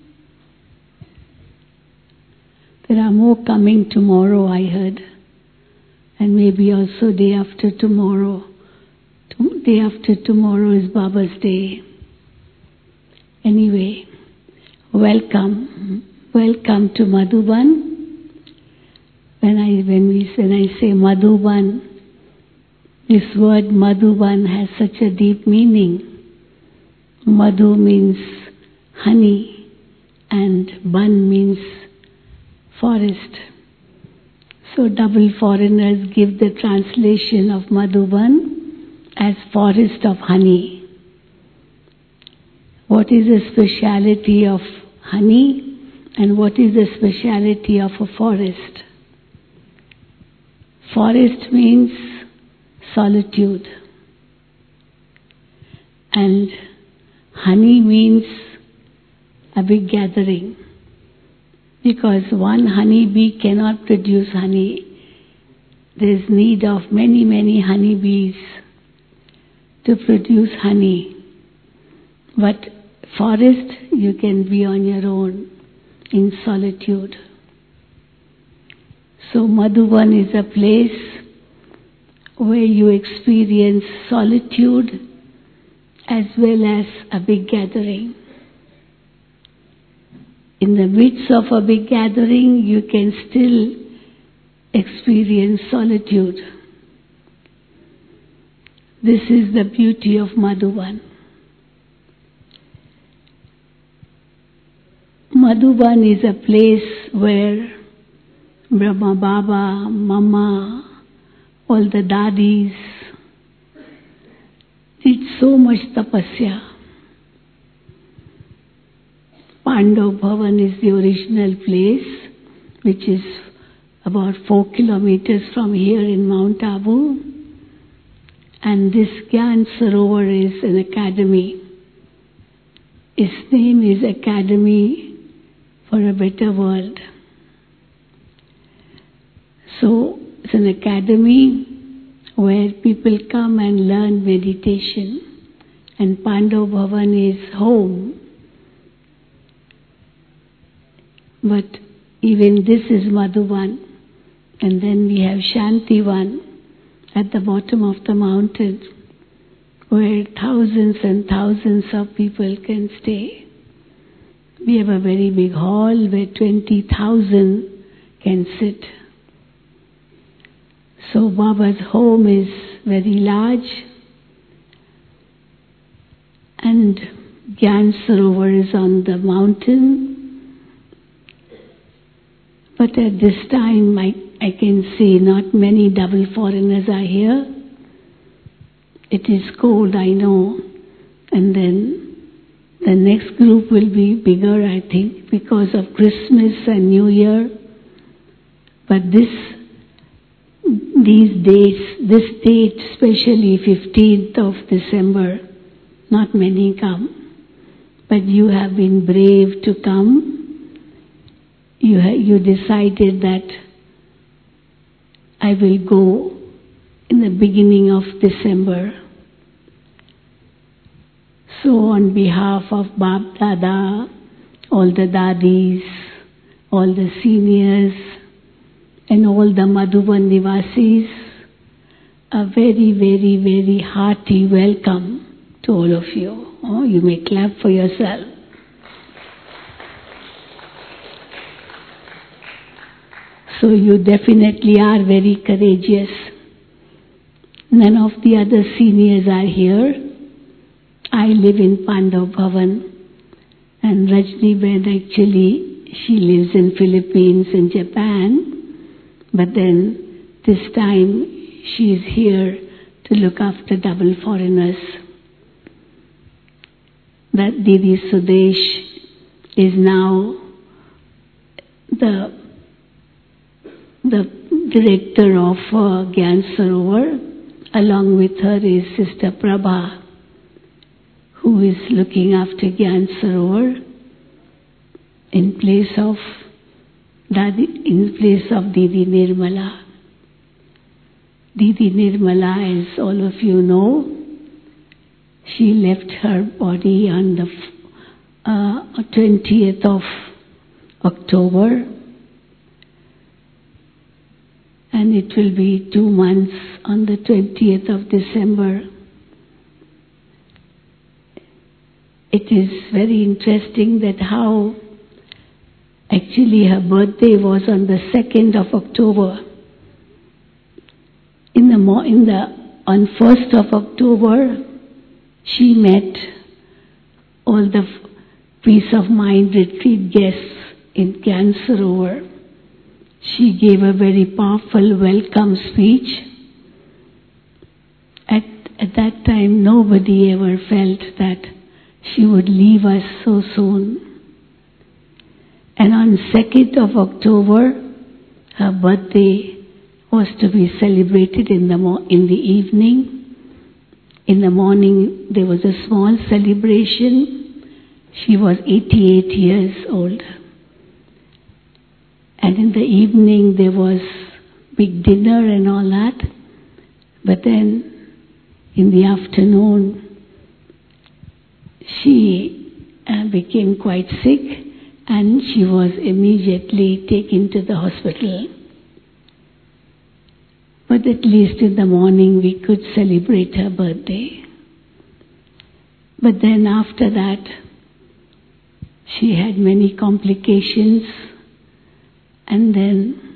Speaker 12: There are more coming tomorrow, I heard. And maybe also day after tomorrow. Day after tomorrow is Baba's day. Anyway, welcome. Welcome to Madhuban. When I say Madhuban, this word Madhuban has such a deep meaning. Madhu means honey and Ban means forest. So double foreigners give the translation of Madhuban as forest of honey. What is the speciality of honey and what is the speciality of a forest? Forest means solitude, and honey means a big gathering, because one honeybee cannot produce honey. There is need of many, many honeybees to produce honey. But forest, you can be on your own in solitude. So Madhuban is a place where you experience solitude as well as a big gathering. In the midst of a big gathering, you can still experience solitude. This is the beauty of Madhuban. Madhuban is a place where Brahma Baba, Mama, all the dadis did so much tapasya. Pandav Bhavan is the original place, which is about 4 kilometers from here in Mount Abu. And this Gyan Sarovar is an academy. Its name is Academy for a Better World. So it's an academy where people come and learn meditation. And Pandav Bhavan is home. But even this is Madhuban. And then we have Shantivan at the bottom of the mountain, where thousands and thousands of people can stay. We have a very big hall where 20,000 can sit. So Baba's home is very large, and Gyan Sarovar is on the mountain. But at this time I can see not many double foreigners are here. It is cold, I know. And then the next group will be bigger, I think, because of Christmas and New Year. But this date, especially 15th of December, not many come. But you have been brave to come. You decided that I will go in the beginning of December. So on behalf of Bab Dada, all the Dadis, all the seniors, and all the Madhuban Nivasis, a very, very, very hearty welcome to all of you. Oh, you may clap for yourself. So you definitely are very courageous. None of the other seniors are here. I live in Pandav Bhavan, and Rajni Ben actually, she lives in Philippines and Japan, but then this time she is here to look after double foreigners. That Didi Sudesh is now the director of Gyan Sarovar. Along with her is Sister Prabha, who is looking after Gyan Sarovar in place of Didi Nirmala. Didi Nirmala, as all of you know, she left her body on the 20th of October, and it will be 2 months on the 20th of December. It is very interesting that how actually her birthday was on the 2nd of October. On 1st of October, she met all the Peace of Mind retreat guests in Gyan Sarovar. She gave a very powerful welcome speech. At that time, nobody ever felt that she would leave us so soon. And on 2nd of October, her birthday was to be celebrated in the evening. In the morning, there was a small celebration. She was 88 years old. And in the evening, there was big dinner and all that. But then, in the afternoon, she became quite sick, and she was immediately taken to the hospital. But at least in the morning we could celebrate her birthday. But then after that, she had many complications, and then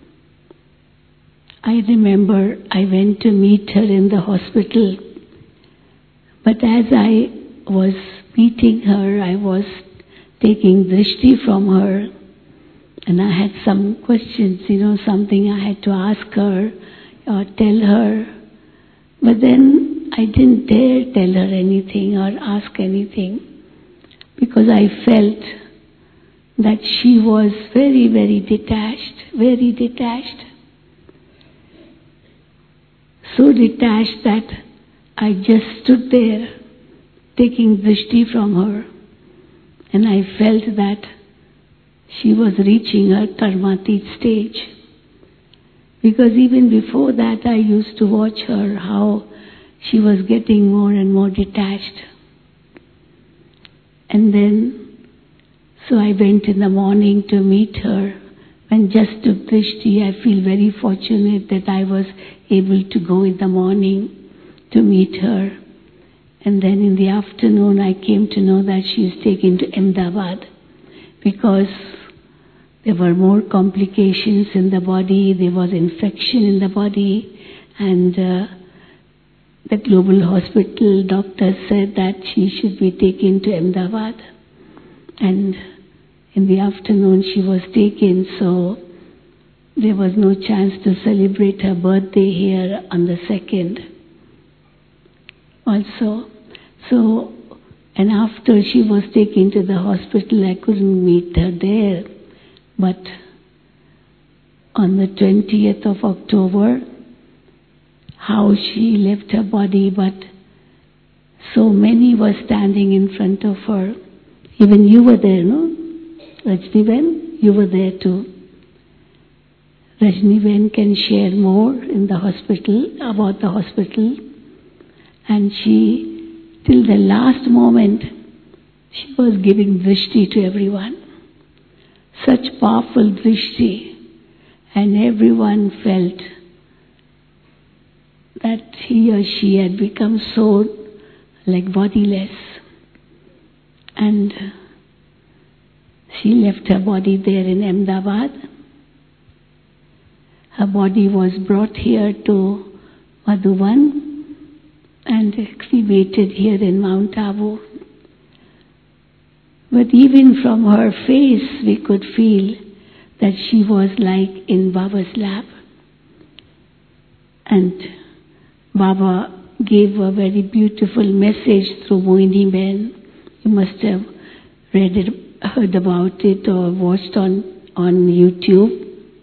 Speaker 12: I remember I went to meet her in the hospital. But as I was meeting her, I was taking drishti from her, and I had some questions, something I had to ask her or tell her. But then I didn't dare tell her anything or ask anything, because I felt that she was very, very detached, very detached. So detached that I just stood there taking drishti from her, and I felt that she was reaching her karmatit stage, Because even before that I used to watch her, how she was getting more and more detached. And then, so I went in the morning to meet her. And just to Drishti, I feel very fortunate that I was able to go in the morning to meet her. And then in the afternoon I came to know that she is taken to Ahmedabad because there were more complications in the body, there was infection in the body, and the global hospital doctor said that she should be taken to Ahmedabad. And in the afternoon she was taken, so there was no chance to celebrate her birthday here on the 2nd. Also, so, and after she was taken to the hospital, I couldn't meet her there. But on the 20th of October, how she left her body, but so many were standing in front of her. Even you were there, no? Rajniben, you were there too. Rajniben can share more in the hospital, about the hospital. And she, till the last moment, she was giving drishti to everyone. Such powerful drishti. And everyone felt that he or she had become so like bodiless. And she left her body there in Ahmedabad. Her body was brought here to Madhuban and cremated here in Mount Abu. But even from her face we could feel that she was like in Baba's lap. And Baba gave a very beautiful message through Mohini Ben. You must have read it, heard about it or watched on YouTube.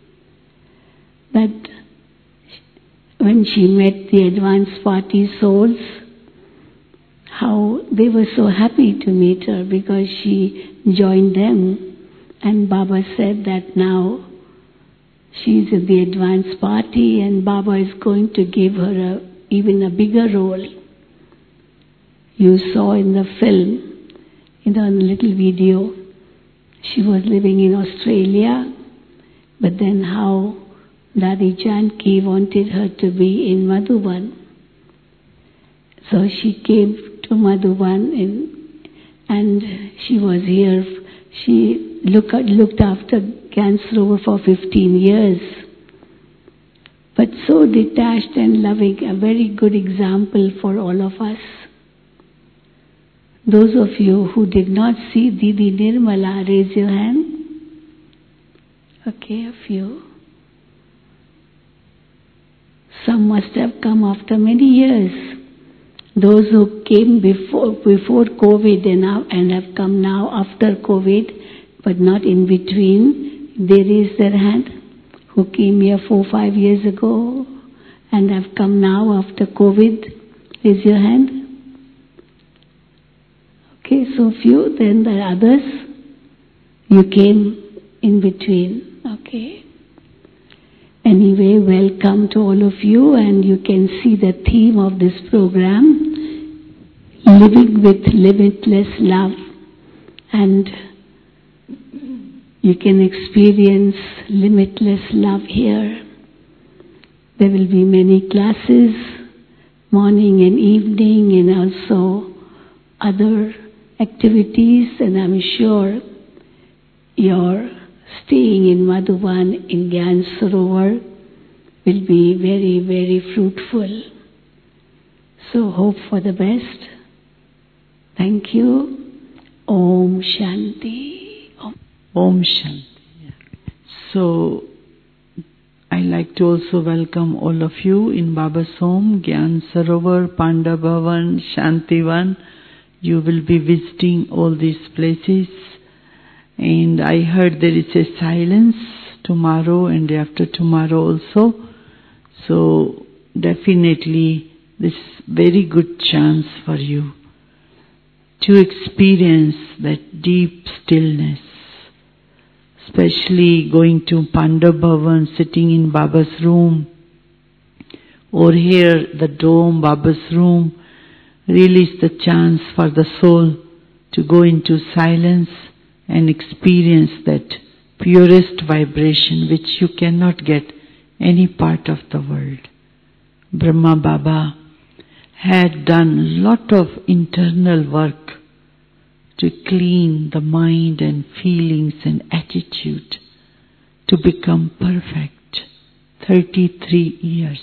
Speaker 12: That when she met the advanced party souls, how they were so happy to meet her because she joined them. And Baba said that now she's in the advanced party and Baba is going to give her even a bigger role. You saw in the film, in the little video, she was living in Australia, but then how Dadi Janki wanted her to be in Madhuban. So she came to Madhuban and she was here. She looked after Gyan Sarovar for 15 years. But so detached and loving, a very good example for all of us. Those of you who did not see Didi Nirmala, raise your hand. Okay, a few. Some must have come after many years. Those who came before COVID and have come now after COVID, but not in between, they raise their hand. Who came here 4-5 years ago and have come now after COVID, raise your hand. Okay, so few, then the others, you came in between. Okay. Anyway, welcome to all of you, and you can see the theme of this program, Living with Limitless Love. And you can experience limitless love here. There will be many classes, morning and evening, and also other activities, and I'm sure your staying in Madhuban in Gyan Sarovar will be very, very fruitful. So hope for the best. Thank you. Om Shanti.
Speaker 9: Om Shanti. So, I like to also welcome all of you in Baba's home, Gyan Sarovar, Panda Bhavan, Shantivan. You will be visiting all these places. And I heard there is a silence tomorrow and day after tomorrow also. So, definitely this is very good chance for you to experience that deep stillness. especially going to Pandav Bhavan, sitting in Baba's room, or here the dome, Baba's room, really is the chance for the soul to go into silence and experience that purest vibration which you cannot get any part of the world. Brahma Baba had done lot of internal work to clean the mind and feelings and attitude to become perfect. 33 years.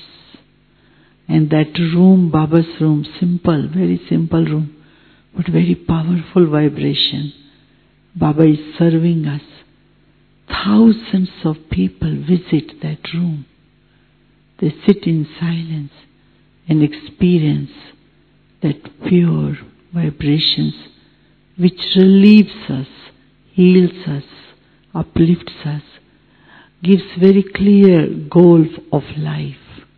Speaker 9: And that room, Baba's room, simple, very simple room, but very powerful vibration. Baba is serving us. Thousands of people visit that room. They sit in silence and experience that pure vibrations which relieves us, heals us, uplifts us, gives very clear goal of life.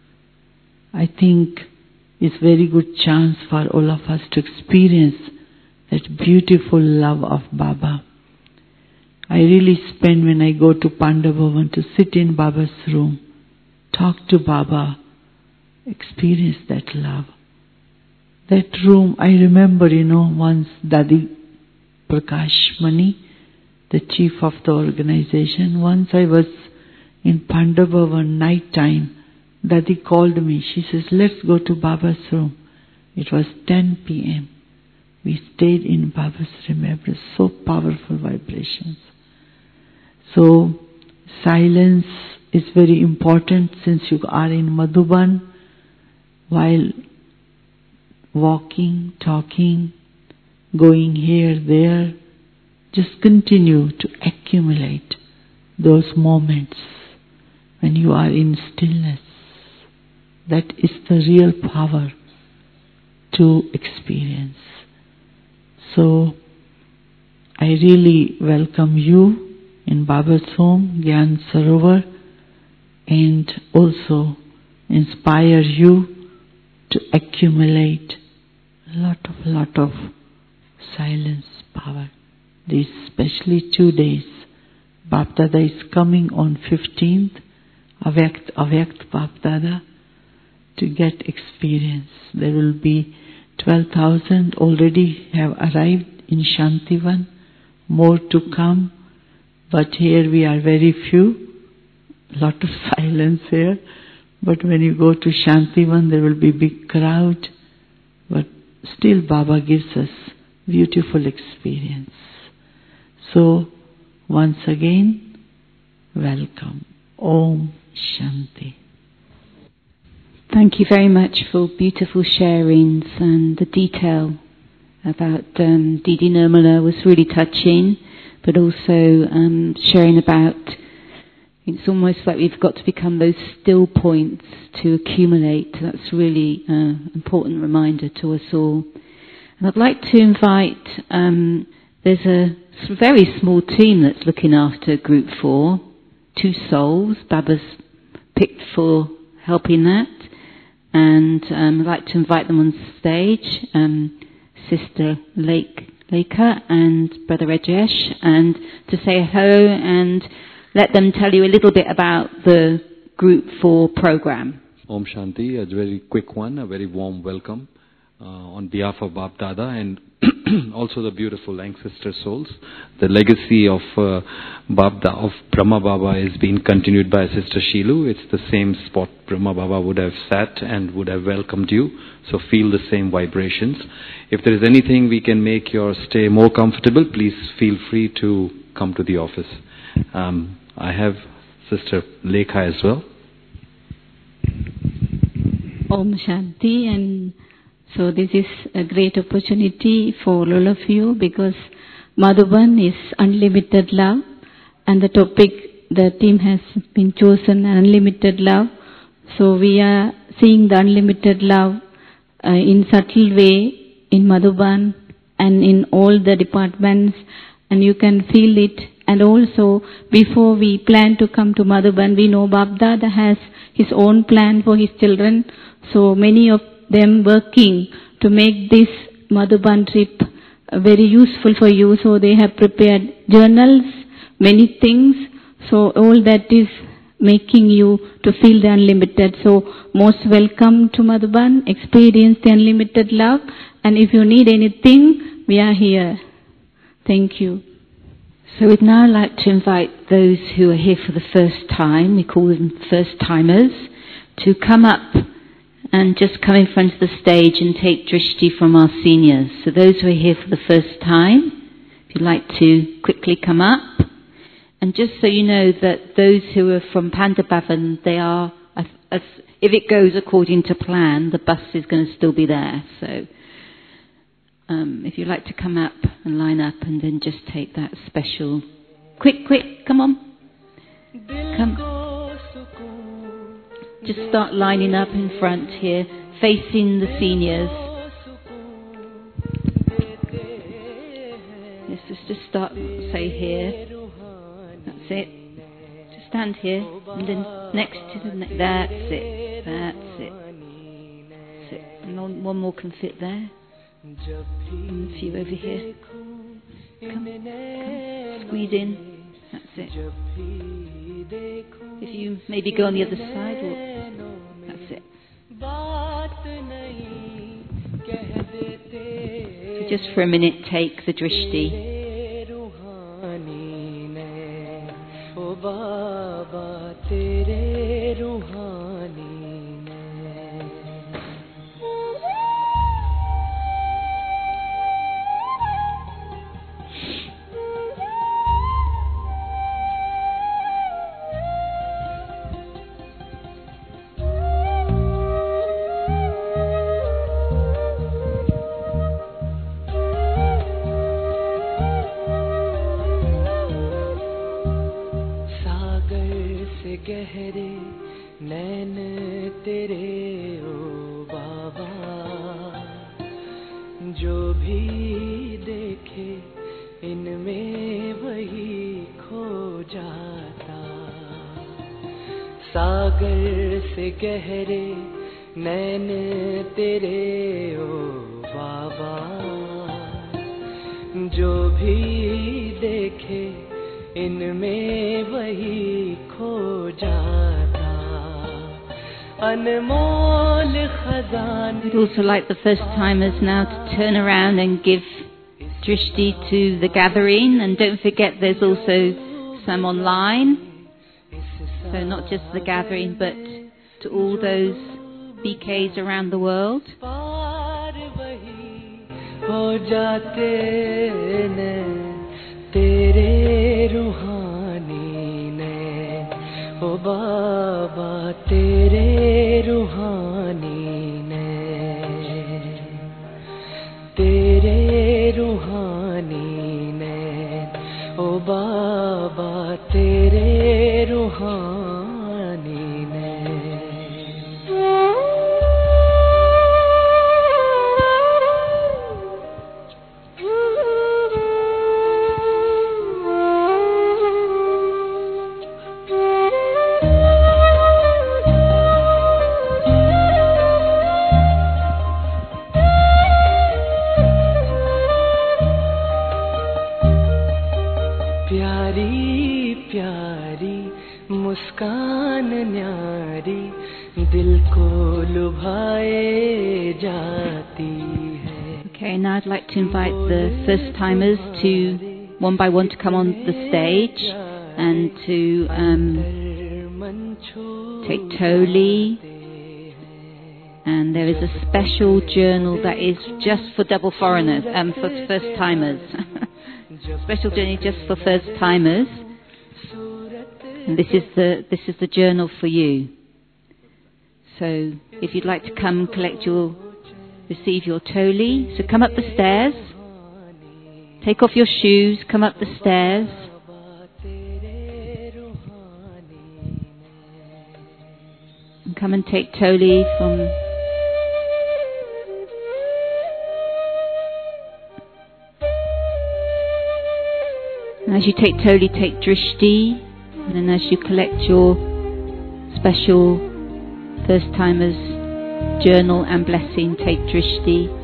Speaker 9: I think it's very good chance for all of us to experience that beautiful love of Baba. I really spend when I go to Pandav Bhavan to sit in Baba's room, talk to Baba, experience that love. That room, I remember, once Dadi Prakash Mani, the chief of the organization, once I was in Pandav Bhavan night time, Dadi called me. She says, let's go to Baba's room. It was 10 p.m. We stayed in Baba's remembrance. So powerful vibrations. So silence is very important since you are in Madhuban. While walking, talking, going here, there, just continue to accumulate those moments when you are in stillness. That is the real power to experience. So, I really welcome you in Baba's home, Gyan Sarovar, and also inspire you to accumulate a lot of silence power. These especially 2 days. Bap Dada is coming on 15th, Avyakt Bap Dada, to get experience. There will be 12,000 already have arrived in Shantivan, more to come, but here we are very few, lot of silence here, but when you go to Shantivan there will be big crowd, but still Baba gives us beautiful experience. So, once again, welcome. Om Shanti.
Speaker 1: Thank you very much for beautiful sharings, and the detail about Didi Nirmala was really touching, but also sharing about, it's almost like we've got to become those still points to accumulate. That's really an important reminder to us all. And I'd like to invite, there's a very small team that's looking after Group 4, 2 souls, Baba's picked for helping that. And I'd like to invite them on stage, Sister Lekha and Brother Rajesh, and to say hello and let them tell you a little bit about the Group 4 program.
Speaker 13: Om Shanti, a very quick one, a very warm welcome on behalf of Bap Dada and also the beautiful ancestor souls. The legacy of Brahma Baba is being continued by Sister Shilu. It's the same spot Brahma Baba would have sat and would have welcomed you. So feel the same vibrations. If there is anything we can make your stay more comfortable, please feel free to come to the office. I have Sister Lekha as well.
Speaker 12: Om Shanti, and so this is a great opportunity for all of you because Madhuban is unlimited love, and the topic, the theme has been chosen, unlimited love. So we are seeing the unlimited love in subtle way in Madhuban and in all the departments, and you can feel it. And also, before we plan to come to Madhuban, we know Bap Dada has his own plan for his children. So many of them working to make this Madhuban trip very useful for you. So they have prepared journals
Speaker 1: many things. So all that is making you to feel the unlimited. So most welcome to Madhuban. Experience the unlimited love. And if you need anything, we are here. Thank you. So we'd now like to invite those who are here for the first time, we call them first timers, to come up and just come in front of the stage and take drishti from our seniors. So those who are here for the first time, if you'd like to quickly come up. And just so you know that those who are from Pandabhavan, they are, if it goes according to plan, the bus is going to still be there. So if you'd like to come up and line up and then just take that special... Quick, come on. Come. Just start lining up in front here, facing the seniors. Yes, just start, say here. That's it. Just stand here and then next to the neck. That's it. That's it. And one more can fit there. And a few over here. Come. Squeeze in. That's it. If you maybe go on the other side, or that's it. So just for a minute, take the drishti.
Speaker 3: गहरे नैन तेरे ओ बाबा जो भी देखे इनमें वही खो जाता सागर से गहरे नैन तेरे ओ बाबा जो भी देखे इनमें वही खो जाता अनमोल खजाने. We'd also like the first timers now to turn around and give drishti to the gathering, and don't forget there's also some online, so not just the gathering but to all those BKs around the world. हो जाते ने तेरे रूहानी ने ओ बाबा तेरे रूहानी ने तेरे रूहानी ने ओ बाबा तेरे रूहानी ने मुस्कान न्यारी दिल को लुभाए जाती है. Okay, now I'd like to invite the first timers to one by one to come on the stage and to take Toli. And there is a special journal that is just for double foreigners, for first timers. Special journey just for first timers. And this is the journal for you. So if you'd like to come collect receive your Toli, so come up the stairs, take off your shoes, come up the stairs. And come and take Toli from... And as you take Toli, take drishti. And then as you collect your special first timers journal and blessing, take drishti.